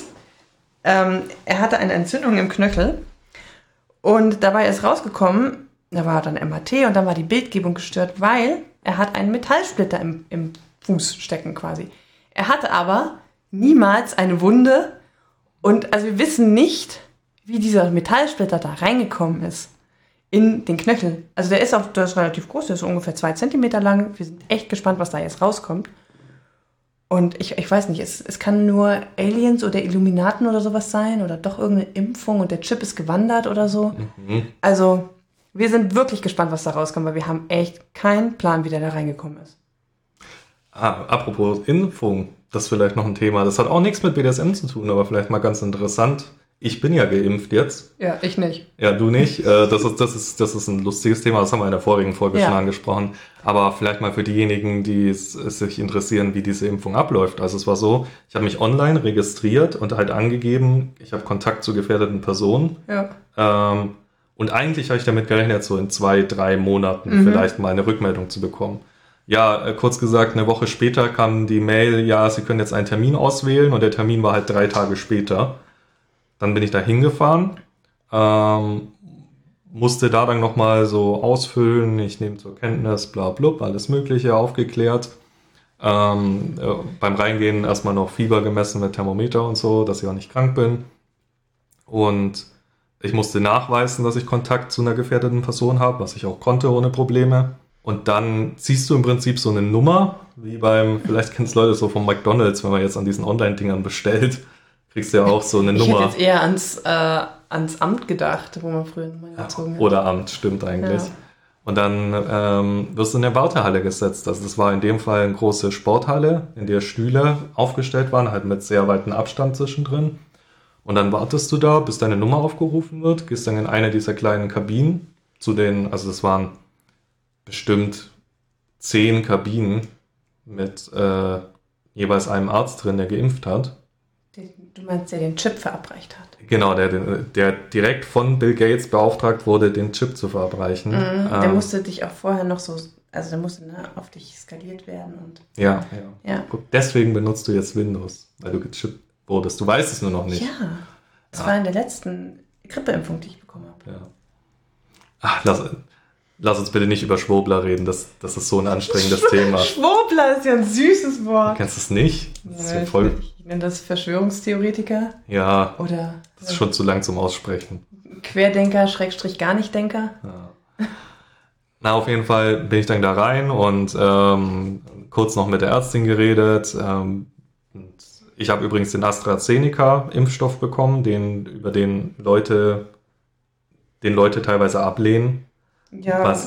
er hatte eine Entzündung im Knöchel und dabei ist rausgekommen, da war dann MRT und dann war die Bildgebung gestört, weil er hat einen Metallsplitter im Fuß stecken quasi. Er hatte aber niemals eine Wunde und also wir wissen nicht, wie dieser Metallsplitter da reingekommen ist in den Knöchel. Also der ist relativ groß, der ist ungefähr 2 Zentimeter lang. Wir sind echt gespannt, was da jetzt rauskommt. Und ich weiß nicht, es kann nur Aliens oder Illuminaten oder sowas sein oder doch irgendeine Impfung und der Chip ist gewandert oder so. Mhm. Also wir sind wirklich gespannt, was da rauskommt, weil wir haben echt keinen Plan, wie der da reingekommen ist. Apropos Impfung, das ist vielleicht noch ein Thema. Das hat auch nichts mit BDSM zu tun, aber vielleicht mal ganz interessant. Ich bin ja geimpft jetzt. Ja, ich nicht. Ja, du nicht. Das ist ein lustiges Thema, das haben wir in der vorigen Folge schon angesprochen. Aber vielleicht mal für diejenigen, die es sich interessieren, wie diese Impfung abläuft. Also es war so, ich habe mich online registriert und halt angegeben, ich habe Kontakt zu gefährdeten Personen. Ja. Und eigentlich habe ich damit gerechnet, so in 2-3 Monaten vielleicht mal eine Rückmeldung zu bekommen. Ja, kurz gesagt, eine Woche später kam die Mail, ja, Sie können jetzt einen Termin auswählen und der Termin war halt 3 Tage später. Dann bin ich da hingefahren, musste da dann nochmal so ausfüllen, ich nehme zur Kenntnis, bla blub, alles Mögliche aufgeklärt. Beim Reingehen erstmal noch Fieber gemessen mit Thermometer und so, dass ich auch nicht krank bin. Und ich musste nachweisen, dass ich Kontakt zu einer gefährdeten Person habe, was ich auch konnte ohne Probleme. Und dann ziehst du im Prinzip so eine Nummer, wie vielleicht kennst du Leute so vom McDonald's, wenn man jetzt an diesen Online-Dingern bestellt. Kriegst du ja auch so eine Nummer. Ich hätte jetzt eher ans Amt gedacht, wo man früher Nummer gezogen hat. Oder Amt, stimmt eigentlich. Ja. Und dann wirst du in eine Wartehalle gesetzt. Also das war in dem Fall eine große Sporthalle, in der Stühle aufgestellt waren, halt mit sehr weitem Abstand zwischendrin. Und dann wartest du da, bis deine Nummer aufgerufen wird, gehst dann in eine dieser kleinen Kabinen also das waren bestimmt 10 Kabinen mit jeweils einem Arzt drin, der geimpft hat. Du meinst, der den Chip verabreicht hat? Genau, der direkt von Bill Gates beauftragt wurde, den Chip zu verabreichen. Der musste dich auch vorher noch so, also der musste auf dich skaliert werden. Und ja. Guck, deswegen benutzt du jetzt Windows, weil du gechippt wurdest. Du weißt es nur noch nicht. Ja, das war in der letzten Grippeimpfung, die ich bekommen habe. Ja. Ach, lass uns bitte nicht über Schwurbler reden, das ist so ein anstrengendes Thema. Schwurbler ist ja ein süßes Wort. Du kennst es nicht? Das ist ja ich nenne das Verschwörungstheoretiker. Ja, oder das ist schon zu lang zum Aussprechen. Querdenker, Gar nicht Denker. Ja. Na, auf jeden Fall bin ich dann da rein und kurz noch mit der Ärztin geredet. Und ich habe übrigens den AstraZeneca-Impfstoff bekommen, den Leute teilweise ablehnen. Ja.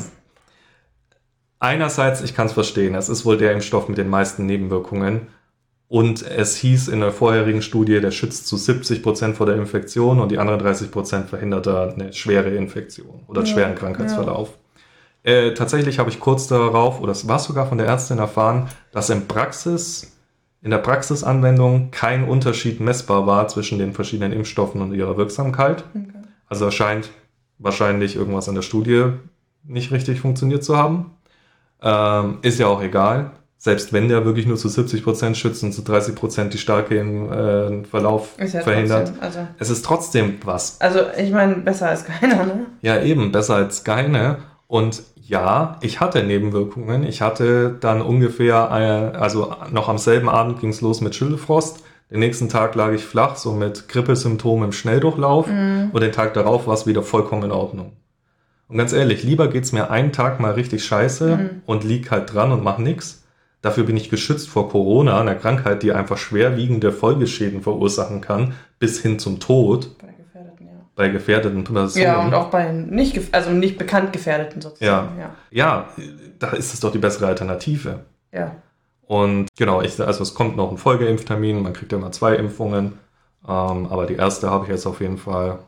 Einerseits, ich kann es verstehen, es ist wohl der Impfstoff mit den meisten Nebenwirkungen. Und es hieß in der vorherigen Studie, der schützt zu 70% vor der Infektion und die anderen 30% verhindert da eine schwere Infektion oder einen schweren Krankheitsverlauf. Tatsächlich habe ich kurz darauf, oder es war sogar von der Ärztin erfahren, dass in Praxis in der Praxisanwendung kein Unterschied messbar war zwischen den verschiedenen Impfstoffen und ihrer Wirksamkeit. Okay. Also scheint wahrscheinlich irgendwas an der Studie nicht richtig funktioniert zu haben. Ist ja auch egal. Selbst wenn der wirklich nur zu 70% schützt und zu 30% die starke Verlauf Ist ja verhindert. trotzdem, also Es ist trotzdem was. Also, ich meine, besser als keiner, ne? Ja, eben, besser als keine. Und ja, ich hatte Nebenwirkungen. Ich hatte dann ungefähr, also noch am selben Abend ging es los mit Schüttelfrost. Den nächsten Tag lag ich flach, so mit Grippesymptomen im Schnelldurchlauf. Und den Tag darauf war es wieder vollkommen in Ordnung. Und ganz ehrlich, lieber geht's mir einen Tag mal richtig scheiße und lieg halt dran und mach nix. Dafür bin ich geschützt vor Corona, einer Krankheit, die einfach schwerwiegende Folgeschäden verursachen kann, bis hin zum Tod. Bei Gefährdeten, ja. Bei gefährdeten Personen. Ja, und auch bei nicht bekannt Gefährdeten sozusagen. Ja, da ist es doch die bessere Alternative. Ja. Und genau, also es kommt noch ein Folgeimpftermin, man kriegt ja immer 2 Impfungen, aber die erste habe ich jetzt auf jeden Fall.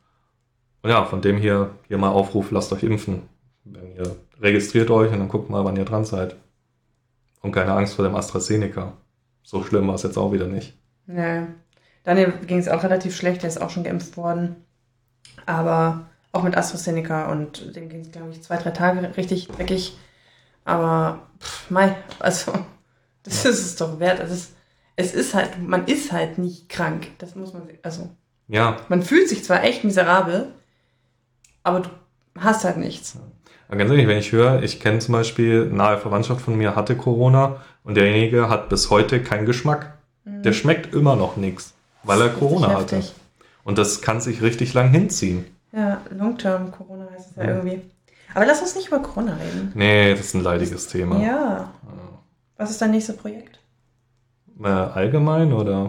Und ja, von dem hier mal Aufruf, lasst euch impfen. Wenn ihr registriert euch und dann guckt mal, wann ihr dran seid. Und keine Angst vor dem AstraZeneca. So schlimm war es jetzt auch wieder nicht. Nee. Daniel ging es auch relativ schlecht, der ist auch schon geimpft worden. Aber auch mit AstraZeneca und dem ging es, glaube ich, 2-3 Tage richtig dreckig. Aber, also, das ist es doch wert. Also es ist halt, man ist halt nicht krank. Das muss man, also, Ja. man fühlt sich zwar echt miserabel, aber du hast halt nichts. Aber ganz ehrlich, wenn ich höre, ich kenne zum Beispiel, nahe Verwandtschaft von mir hatte Corona und derjenige hat bis heute keinen Geschmack. Der schmeckt immer noch nichts, weil er Corona hatte. Heftig. Und das kann sich richtig lang hinziehen. Ja, Long-Term-Corona heißt es ja irgendwie. Aber lass uns nicht über Corona reden. Nee, das ist ein leidiges Thema. Ja. Was ist dein nächstes Projekt? Allgemein oder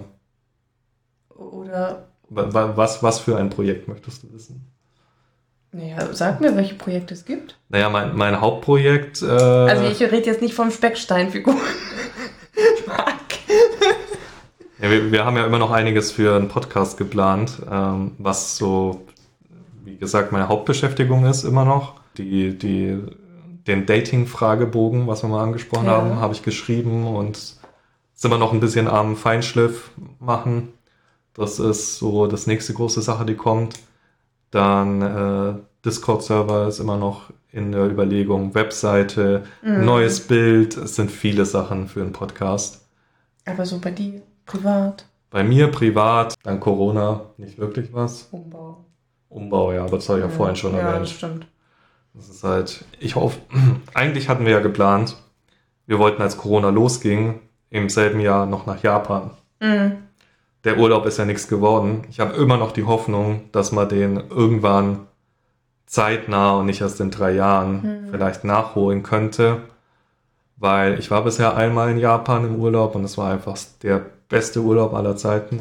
Oder, was für ein Projekt möchtest du wissen? naja, sag mir, welche Projekte es gibt. Naja, mein Hauptprojekt... Also ich rede jetzt nicht vom Specksteinfiguren. Marc. Ja, wir haben ja immer noch einiges für einen Podcast geplant, was so, wie gesagt, meine Hauptbeschäftigung ist immer noch. Den Dating-Fragebogen, was wir mal angesprochen haben, habe ich geschrieben und sind wir noch ein bisschen am Feinschliff machen. Das ist so das nächste große Sache, die kommt. Dann Discord-Server ist immer noch in der Überlegung, Webseite, neues Bild. Es sind viele Sachen für einen Podcast. Aber so bei dir, privat? Bei mir privat, dann Corona, nicht wirklich was. Umbau, ja, aber das habe ich ja vorhin schon Ja, das erwähnt. stimmt. Das ist halt, ich hoffe, eigentlich hatten wir ja geplant, wir wollten, als Corona losging, im selben Jahr noch nach Japan. Der Urlaub ist ja nichts geworden. Ich habe immer noch die Hoffnung, dass man den irgendwann zeitnah und nicht erst in 3 Jahren vielleicht nachholen könnte. Weil ich war bisher einmal in Japan im Urlaub und es war einfach der beste Urlaub aller Zeiten.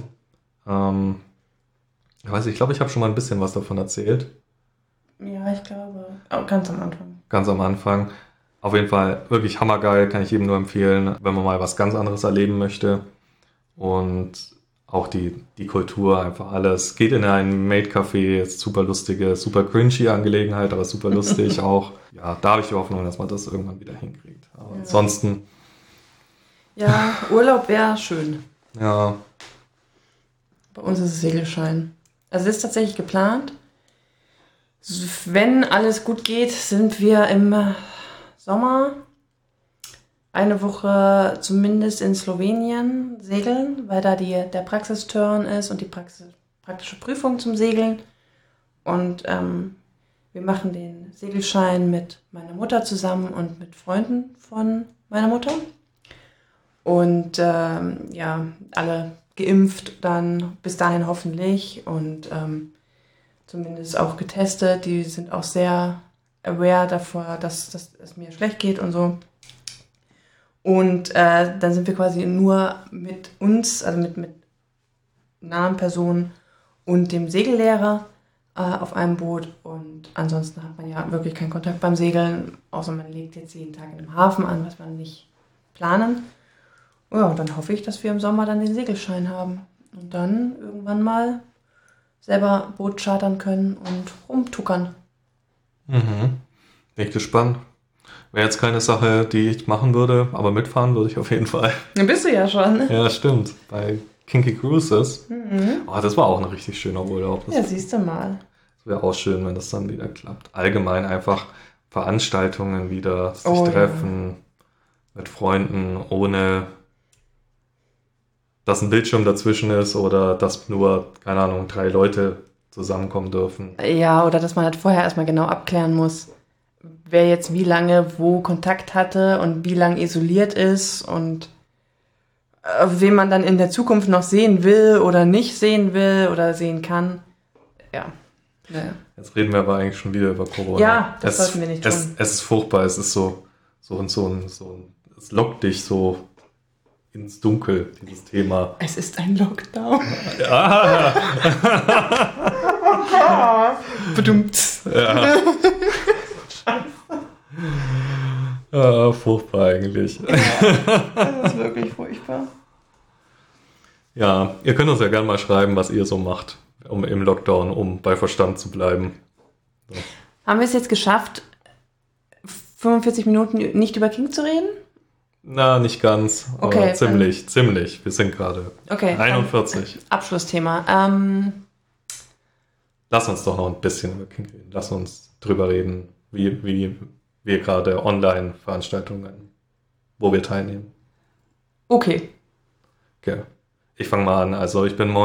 Ich glaube, ich habe schon mal ein bisschen was davon erzählt. Ja, ich glaube. Aber ganz am Anfang. Ganz am Anfang. Auf jeden Fall wirklich hammergeil, kann ich jedem nur empfehlen, wenn man mal was ganz anderes erleben möchte. Und auch die Kultur, einfach alles. Geht in ein Maid-Café, ist super lustige, super cringy Angelegenheit, aber super lustig auch. Ja, da habe ich die Hoffnung, dass man das irgendwann wieder hinkriegt. Aber ansonsten... Ja, Urlaub wäre schön. Ja. Bei uns ist es Segelschein. Also es ist tatsächlich geplant. Wenn alles gut geht, sind wir im Sommer eine Woche zumindest in Slowenien segeln, weil da der Praxisturn ist und die praktische Prüfung zum Segeln. Und wir machen den Segelschein mit meiner Mutter zusammen und mit Freunden von meiner Mutter. Und alle geimpft dann bis dahin hoffentlich und zumindest auch getestet. Die sind auch sehr aware davor, dass es mir schlecht geht und so. Und dann sind wir quasi nur mit uns, also mit nahen Personen und dem Segellehrer auf einem Boot. Und ansonsten hat man ja wirklich keinen Kontakt beim Segeln, außer man legt jetzt jeden Tag in einem Hafen an, was wir nicht planen. Ja, und dann hoffe ich, dass wir im Sommer dann den Segelschein haben und dann irgendwann mal selber Boot chartern können und rumtuckern. Bin ich gespannt. Wäre jetzt keine Sache, die ich machen würde, aber mitfahren würde ich auf jeden Fall. Dann bist du ja schon. Ja, stimmt. Bei Kinky Cruises. Oh, das war auch ein richtig schöner Urlaub. Ja, siehst du mal. Das wäre auch schön, wenn das dann wieder klappt. Allgemein einfach Veranstaltungen wieder, sich Oh, treffen mit Freunden, ohne dass ein Bildschirm dazwischen ist oder dass nur, keine Ahnung, 3 Leute zusammenkommen dürfen. Ja, oder dass man halt vorher erstmal genau abklären muss, wer jetzt wie lange wo Kontakt hatte und wie lange isoliert ist und wen man dann in der Zukunft noch sehen will oder nicht sehen will oder sehen kann. Ja. Naja. Jetzt reden wir aber eigentlich schon wieder über Corona. Ja, das sollten wir nicht tun. Es ist furchtbar, es ist es lockt dich so ins Dunkel, dieses Thema. Es ist ein Lockdown. Ja. Bedummt. Ja. Ja, furchtbar eigentlich. Das ist wirklich furchtbar. Ja, ihr könnt uns ja gerne mal schreiben, was ihr so macht, im Lockdown, um bei Verstand zu bleiben. So. Haben wir es jetzt geschafft, 45 Minuten nicht über King zu reden? Na, nicht ganz, Okay, aber ziemlich. Wir sind gerade Okay. 41. Abschlussthema. Lass uns doch noch ein bisschen über King reden. Lass uns drüber reden, wie wir gerade Online-Veranstaltungen, wo wir teilnehmen. Okay. Okay. Ich fange mal an. Also ich bin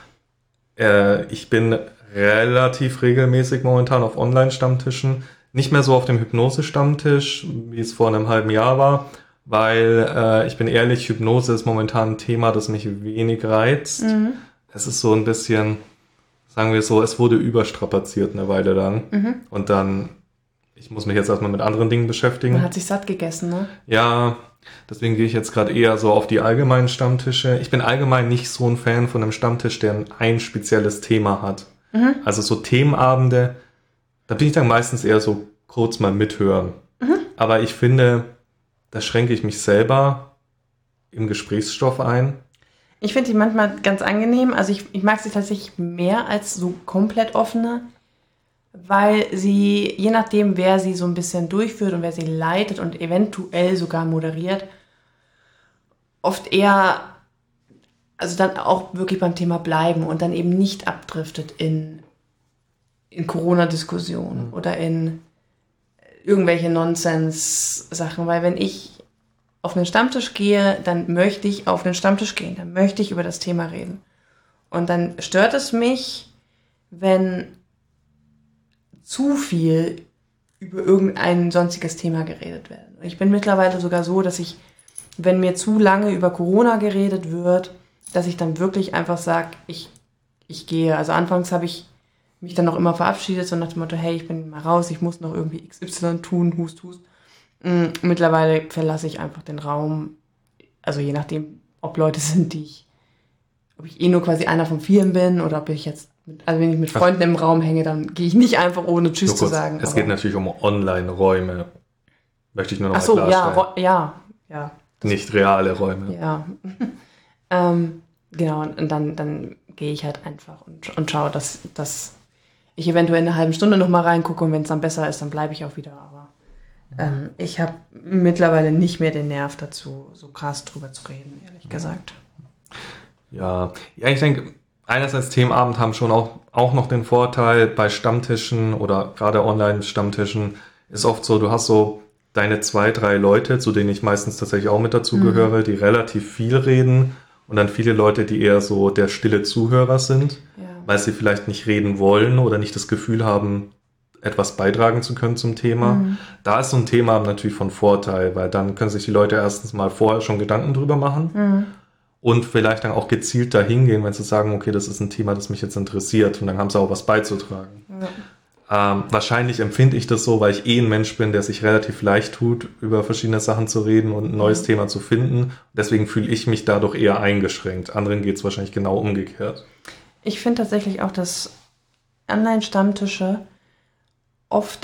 relativ regelmäßig momentan auf Online-Stammtischen. Nicht mehr so auf dem Hypnose-Stammtisch, wie es vor einem halben Jahr war, weil ich bin ehrlich, Hypnose ist momentan ein Thema, das mich wenig reizt. Es ist so ein bisschen, sagen wir so, es wurde überstrapaziert eine Weile lang. Und dann, ich muss mich jetzt erstmal mit anderen Dingen beschäftigen. Man hat sich satt gegessen, ne? Ja, deswegen gehe ich jetzt gerade eher so auf die allgemeinen Stammtische. Ich bin allgemein nicht so ein Fan von einem Stammtisch, der ein spezielles Thema hat. Also so Themenabende, da bin ich dann meistens eher so kurz mal mithören. Aber ich finde, da schränke ich mich selber im Gesprächsstoff ein. Ich finde die manchmal ganz angenehm. Also ich mag sie tatsächlich mehr als so komplett offene, weil sie, je nachdem, wer sie so ein bisschen durchführt und wer sie leitet und eventuell sogar moderiert, oft eher, also dann auch wirklich beim Thema bleiben und dann eben nicht abdriftet in Corona-Diskussionen oder in irgendwelche Nonsens-Sachen. Weil wenn ich auf einen Stammtisch gehe, dann möchte ich auf einen Stammtisch gehen, dann möchte ich über das Thema reden. Und dann stört es mich, wenn zu viel über irgendein sonstiges Thema geredet wird. Ich bin mittlerweile sogar so, dass ich, wenn mir zu lange über Corona geredet wird, dass ich dann wirklich einfach sage, ich gehe. Also anfangs habe ich mich dann noch immer verabschiedet, so nach dem Motto, hey, ich bin mal raus, ich muss noch irgendwie XY tun, hust. Mittlerweile verlasse ich einfach den Raum, also je nachdem, ob Leute sind, ob ich nur quasi einer von vielen bin oder ob ich jetzt, wenn ich mit Freunden im Raum hänge, dann gehe ich nicht einfach ohne Tschüss zu sagen. Es geht natürlich um Online-Räume. Möchte ich nur noch mal klarstellen. Ja. Nicht reale Räume. Ja. Genau, und dann gehe ich halt einfach und schaue, dass ich eventuell in einer halben Stunde noch mal reingucke und wenn es dann besser ist, dann bleibe ich auch wieder. Aber ich habe mittlerweile nicht mehr den Nerv dazu, so krass drüber zu reden, ehrlich gesagt. Ja, ich denke, einerseits Themenabend haben schon auch noch den Vorteil bei Stammtischen oder gerade Online-Stammtischen ist oft so, du hast so deine 2, 3 Leute, zu denen ich meistens tatsächlich auch mit dazu gehöre, die relativ viel reden und dann viele Leute, die eher so der stille Zuhörer sind, weil sie vielleicht nicht reden wollen oder nicht das Gefühl haben, etwas beitragen zu können zum Thema. Da ist so ein Thema natürlich von Vorteil, weil dann können sich die Leute erstens mal vorher schon Gedanken drüber machen und vielleicht dann auch gezielt dahin gehen, wenn sie sagen, okay, das ist ein Thema, das mich jetzt interessiert und dann haben sie auch was beizutragen. Wahrscheinlich empfinde ich das so, weil ich ein Mensch bin, der sich relativ leicht tut, über verschiedene Sachen zu reden und ein neues Thema zu finden. Deswegen fühle ich mich dadurch eher eingeschränkt. Anderen geht es wahrscheinlich genau umgekehrt. Ich finde tatsächlich auch, dass Online-Stammtische oft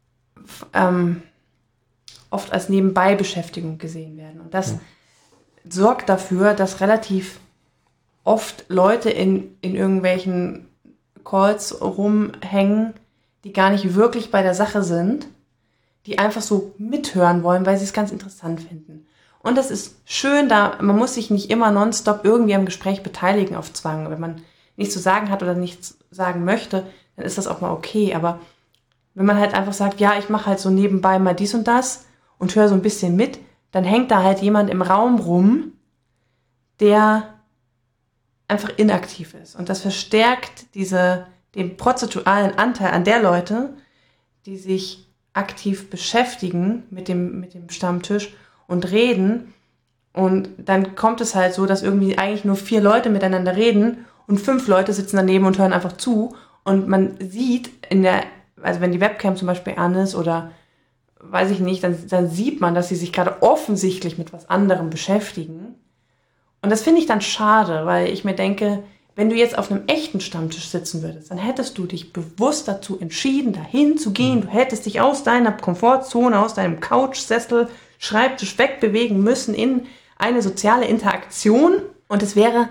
als Nebenbei-Beschäftigung gesehen werden. Und das sorgt dafür, dass relativ oft Leute in irgendwelchen Calls rumhängen, die gar nicht wirklich bei der Sache sind, die einfach so mithören wollen, weil sie es ganz interessant finden. Und das ist schön, man muss sich nicht immer nonstop irgendwie am Gespräch beteiligen auf Zwang. Wenn man nichts zu sagen hat oder nichts sagen möchte, dann ist das auch mal okay. Aber wenn man halt einfach sagt, ja, ich mache halt so nebenbei mal dies und das und höre so ein bisschen mit, dann hängt da halt jemand im Raum rum, der einfach inaktiv ist. Und das verstärkt den prozentualen Anteil an der Leute, die sich aktiv beschäftigen mit dem Stammtisch und reden. Und dann kommt es halt so, dass irgendwie eigentlich nur 4 Leute miteinander reden und 5 Leute sitzen daneben und hören einfach zu. Und man sieht also wenn die Webcam zum Beispiel an ist oder weiß ich nicht, dann sieht man, dass sie sich gerade offensichtlich mit was anderem beschäftigen. Und das finde ich dann schade, weil ich mir denke, wenn du jetzt auf einem echten Stammtisch sitzen würdest, dann hättest du dich bewusst dazu entschieden, dahin zu gehen. Du hättest dich aus deiner Komfortzone, aus deinem Couchsessel, Schreibtisch wegbewegen müssen in eine soziale Interaktion. Und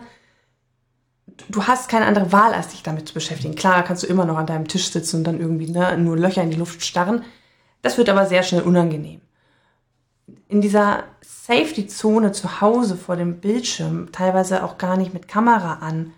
du hast keine andere Wahl, als dich damit zu beschäftigen. Klar, kannst du immer noch an deinem Tisch sitzen und dann irgendwie nur Löcher in die Luft starren. Das wird aber sehr schnell unangenehm. In dieser Safety-Zone zu Hause vor dem Bildschirm, teilweise auch gar nicht mit Kamera an,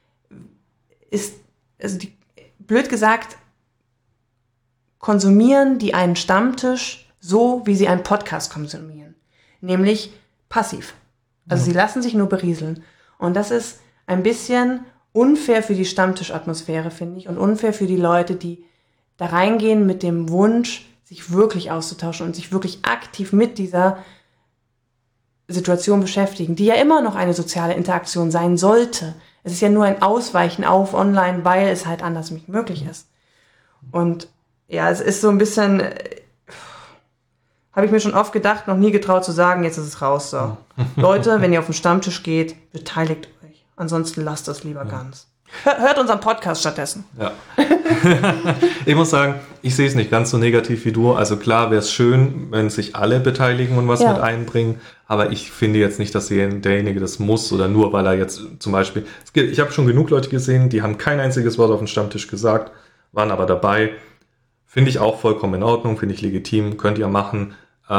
blöd gesagt, konsumieren die einen Stammtisch so, wie sie einen Podcast konsumieren. Nämlich passiv. Also sie lassen sich nur berieseln. Und das ist ein bisschen unfair für die Stammtischatmosphäre, finde ich, und unfair für die Leute, die da reingehen mit dem Wunsch, sich wirklich auszutauschen und sich wirklich aktiv mit dieser Situation beschäftigen, die ja immer noch eine soziale Interaktion sein sollte. Es ist ja nur ein Ausweichen auf online, weil es halt anders nicht möglich ist. Und ja, es ist so ein bisschen, habe ich mir schon oft gedacht, noch nie getraut zu sagen, jetzt ist es raus. So. Leute, wenn ihr auf den Stammtisch geht, beteiligt euch. Ansonsten lasst das lieber ganz. Hört unseren Podcast stattdessen. Ja. Ich muss sagen, ich sehe es nicht ganz so negativ wie du. Also klar wäre es schön, wenn sich alle beteiligen und was mit einbringen. Aber ich finde jetzt nicht, dass derjenige das muss oder nur, weil er jetzt zum Beispiel... Ich habe schon genug Leute gesehen, die haben kein einziges Wort auf dem Stammtisch gesagt, waren aber dabei. Finde ich auch vollkommen in Ordnung, finde ich legitim, könnt ihr machen.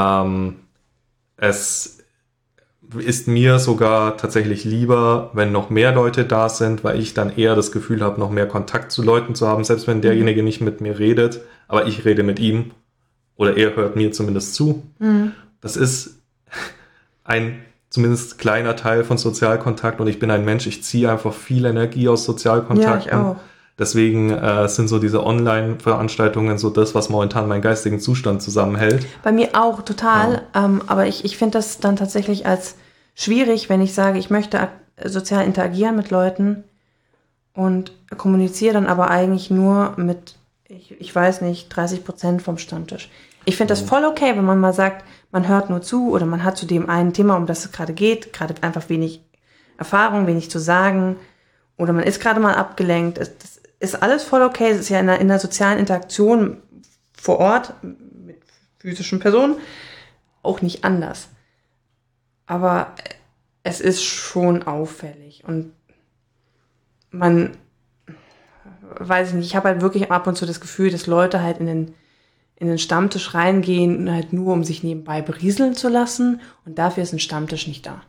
Es ist mir sogar tatsächlich lieber, wenn noch mehr Leute da sind, weil ich dann eher das Gefühl habe, noch mehr Kontakt zu Leuten zu haben, selbst wenn derjenige nicht mit mir redet, aber ich rede mit ihm oder er hört mir zumindest zu. Das ist ein zumindest kleiner Teil von Sozialkontakt und ich bin ein Mensch, ich ziehe einfach viel Energie aus Sozialkontakten. Ja, ich auch. Deswegen sind so diese Online-Veranstaltungen so das, was momentan meinen geistigen Zustand zusammenhält. Bei mir auch, total. Ja. Aber ich finde das dann tatsächlich als schwierig, wenn ich sage, ich möchte sozial interagieren mit Leuten und kommuniziere dann aber eigentlich nur mit, ich weiß nicht, 30% vom Stammtisch. Ich finde das voll okay, wenn man mal sagt, man hört nur zu oder man hat zu dem einen Thema, um das es gerade geht, gerade einfach wenig Erfahrung, wenig zu sagen oder man ist gerade mal abgelenkt. Das ist alles voll okay. Es ist ja in einer sozialen Interaktion vor Ort mit physischen Personen auch nicht anders. Aber es ist schon auffällig und man, weiß ich nicht, ich habe halt wirklich ab und zu das Gefühl, dass Leute halt in den Stammtisch reingehen, halt nur um sich nebenbei berieseln zu lassen und dafür ist ein Stammtisch nicht da.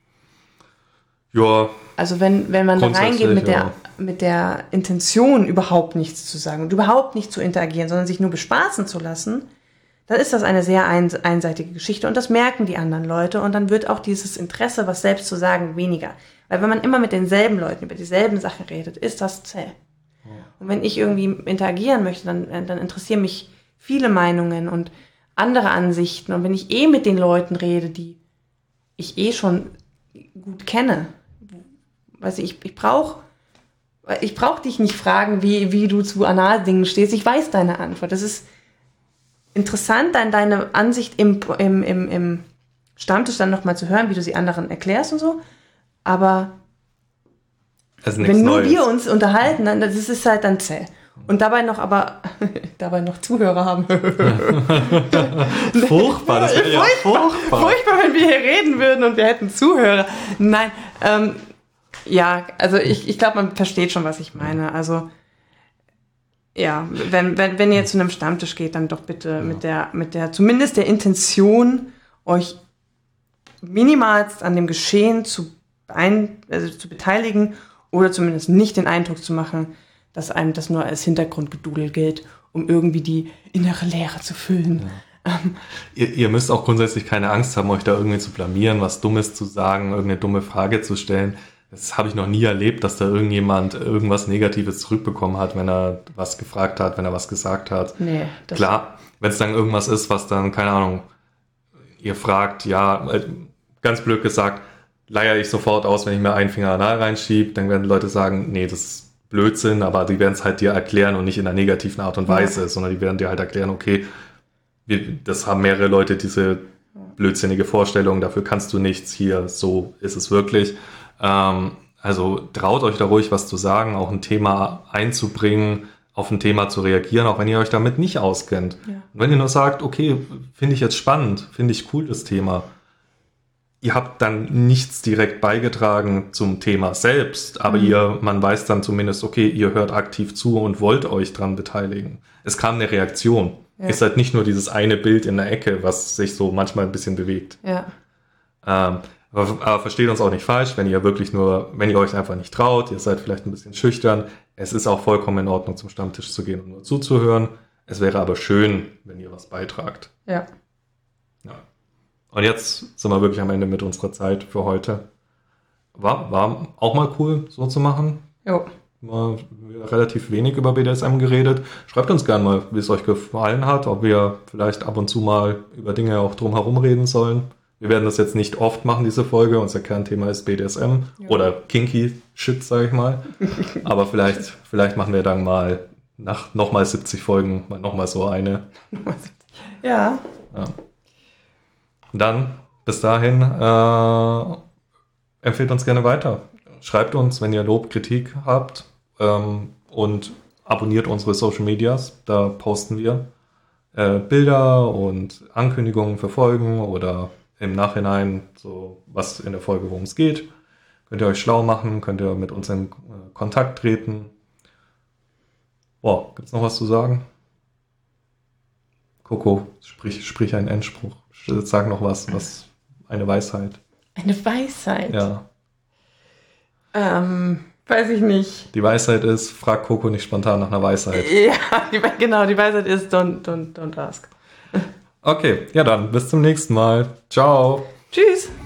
Ja. Also wenn man da reingeht mit der Intention, überhaupt nichts zu sagen und überhaupt nicht zu interagieren, sondern sich nur bespaßen zu lassen, dann ist das eine sehr einseitige Geschichte und das merken die anderen Leute und dann wird auch dieses Interesse, was selbst zu sagen, weniger. Weil wenn man immer mit denselben Leuten über dieselben Sachen redet, ist das zäh. Ja. Und wenn ich irgendwie interagieren möchte, dann interessieren mich viele Meinungen und andere Ansichten und wenn ich mit den Leuten rede, die ich schon gut kenne, weiß ich brauche dich nicht fragen, wie du zu Analdingen stehst. Ich weiß deine Antwort. Das ist interessant, dann deine Ansicht im Stammtisch dann nochmal zu hören, wie du sie anderen erklärst und so. Aber wenn nur wir uns unterhalten, dann das ist halt dann zäh. Und dabei noch Zuhörer haben. Furchtbar, das wäre ja furchtbar. Furchtbar, wenn wir hier reden würden und wir hätten Zuhörer. Nein, ja, also ich glaube, man versteht schon, was ich meine. Also Ja, wenn ihr zu einem Stammtisch geht, dann doch bitte mit der zumindest der Intention, euch minimalst an dem Geschehen zu beteiligen oder zumindest nicht den Eindruck zu machen, dass einem das nur als Hintergrundgedudel gilt, um irgendwie die innere Leere zu füllen. Ja. Ihr müsst auch grundsätzlich keine Angst haben, euch da irgendwie zu blamieren, was Dummes zu sagen, irgendeine dumme Frage zu stellen. Das habe ich noch nie erlebt, dass da irgendjemand irgendwas Negatives zurückbekommen hat, wenn er was gefragt hat, wenn er was gesagt hat. Nee, klar, wenn es dann irgendwas ist, was dann, keine Ahnung, ihr fragt, ja, ganz blöd gesagt, leier ich sofort aus, wenn ich mir einen Finger anal reinschiebe, dann werden Leute sagen, nee, das ist Blödsinn, aber die werden es halt dir erklären und nicht in einer negativen Art und Weise, sondern die werden dir halt erklären, okay, das haben mehrere Leute diese blödsinnige Vorstellung, dafür kannst du nichts, hier, so ist es wirklich. Also traut euch da ruhig was zu sagen, auch ein Thema einzubringen, auf ein Thema zu reagieren, auch wenn ihr euch damit nicht auskennt. Ja. Und wenn ihr nur sagt, okay, finde ich jetzt spannend, finde ich cool das Thema, ihr habt dann nichts direkt beigetragen zum Thema selbst, aber man weiß dann zumindest, okay, ihr hört aktiv zu und wollt euch dran beteiligen. Es kam eine Reaktion. Ja. Ihr seid nicht nur dieses eine Bild in der Ecke, was sich so manchmal ein bisschen bewegt. Ja. Aber versteht uns auch nicht falsch, wenn ihr euch einfach nicht traut, ihr seid vielleicht ein bisschen schüchtern, es ist auch vollkommen in Ordnung, zum Stammtisch zu gehen und nur zuzuhören. Es wäre aber schön, wenn ihr was beitragt. Ja. Und jetzt sind wir wirklich am Ende mit unserer Zeit für heute. War auch mal cool, so zu machen. Jo. Mal relativ wenig über BDSM geredet. Schreibt uns gerne mal, wie es euch gefallen hat, ob wir vielleicht ab und zu mal über Dinge auch drumherum reden sollen. Wir werden das jetzt nicht oft machen, diese Folge. Unser Kernthema ist BDSM oder Kinky Shit, sage ich mal. Aber vielleicht machen wir dann mal nach nochmal 70 Folgen mal nochmal so eine. Ja. Und dann, bis dahin, empfehlt uns gerne weiter. Schreibt uns, wenn ihr Lob, Kritik habt und abonniert unsere Social Medias. Da posten wir Bilder und Ankündigungen für Folgen oder im Nachhinein so was in der Folge, worum es geht. Könnt ihr euch schlau machen, könnt ihr mit uns in Kontakt treten. Boah, gibt's noch was zu sagen? Coco, sprich einen Endspruch. Sag noch was eine Weisheit. Eine Weisheit? Ja. Weiß ich nicht. Die Weisheit ist, frag Coco nicht spontan nach einer Weisheit. Ja, genau, die Weisheit ist, don't ask. Okay, ja dann, bis zum nächsten Mal. Ciao. Tschüss.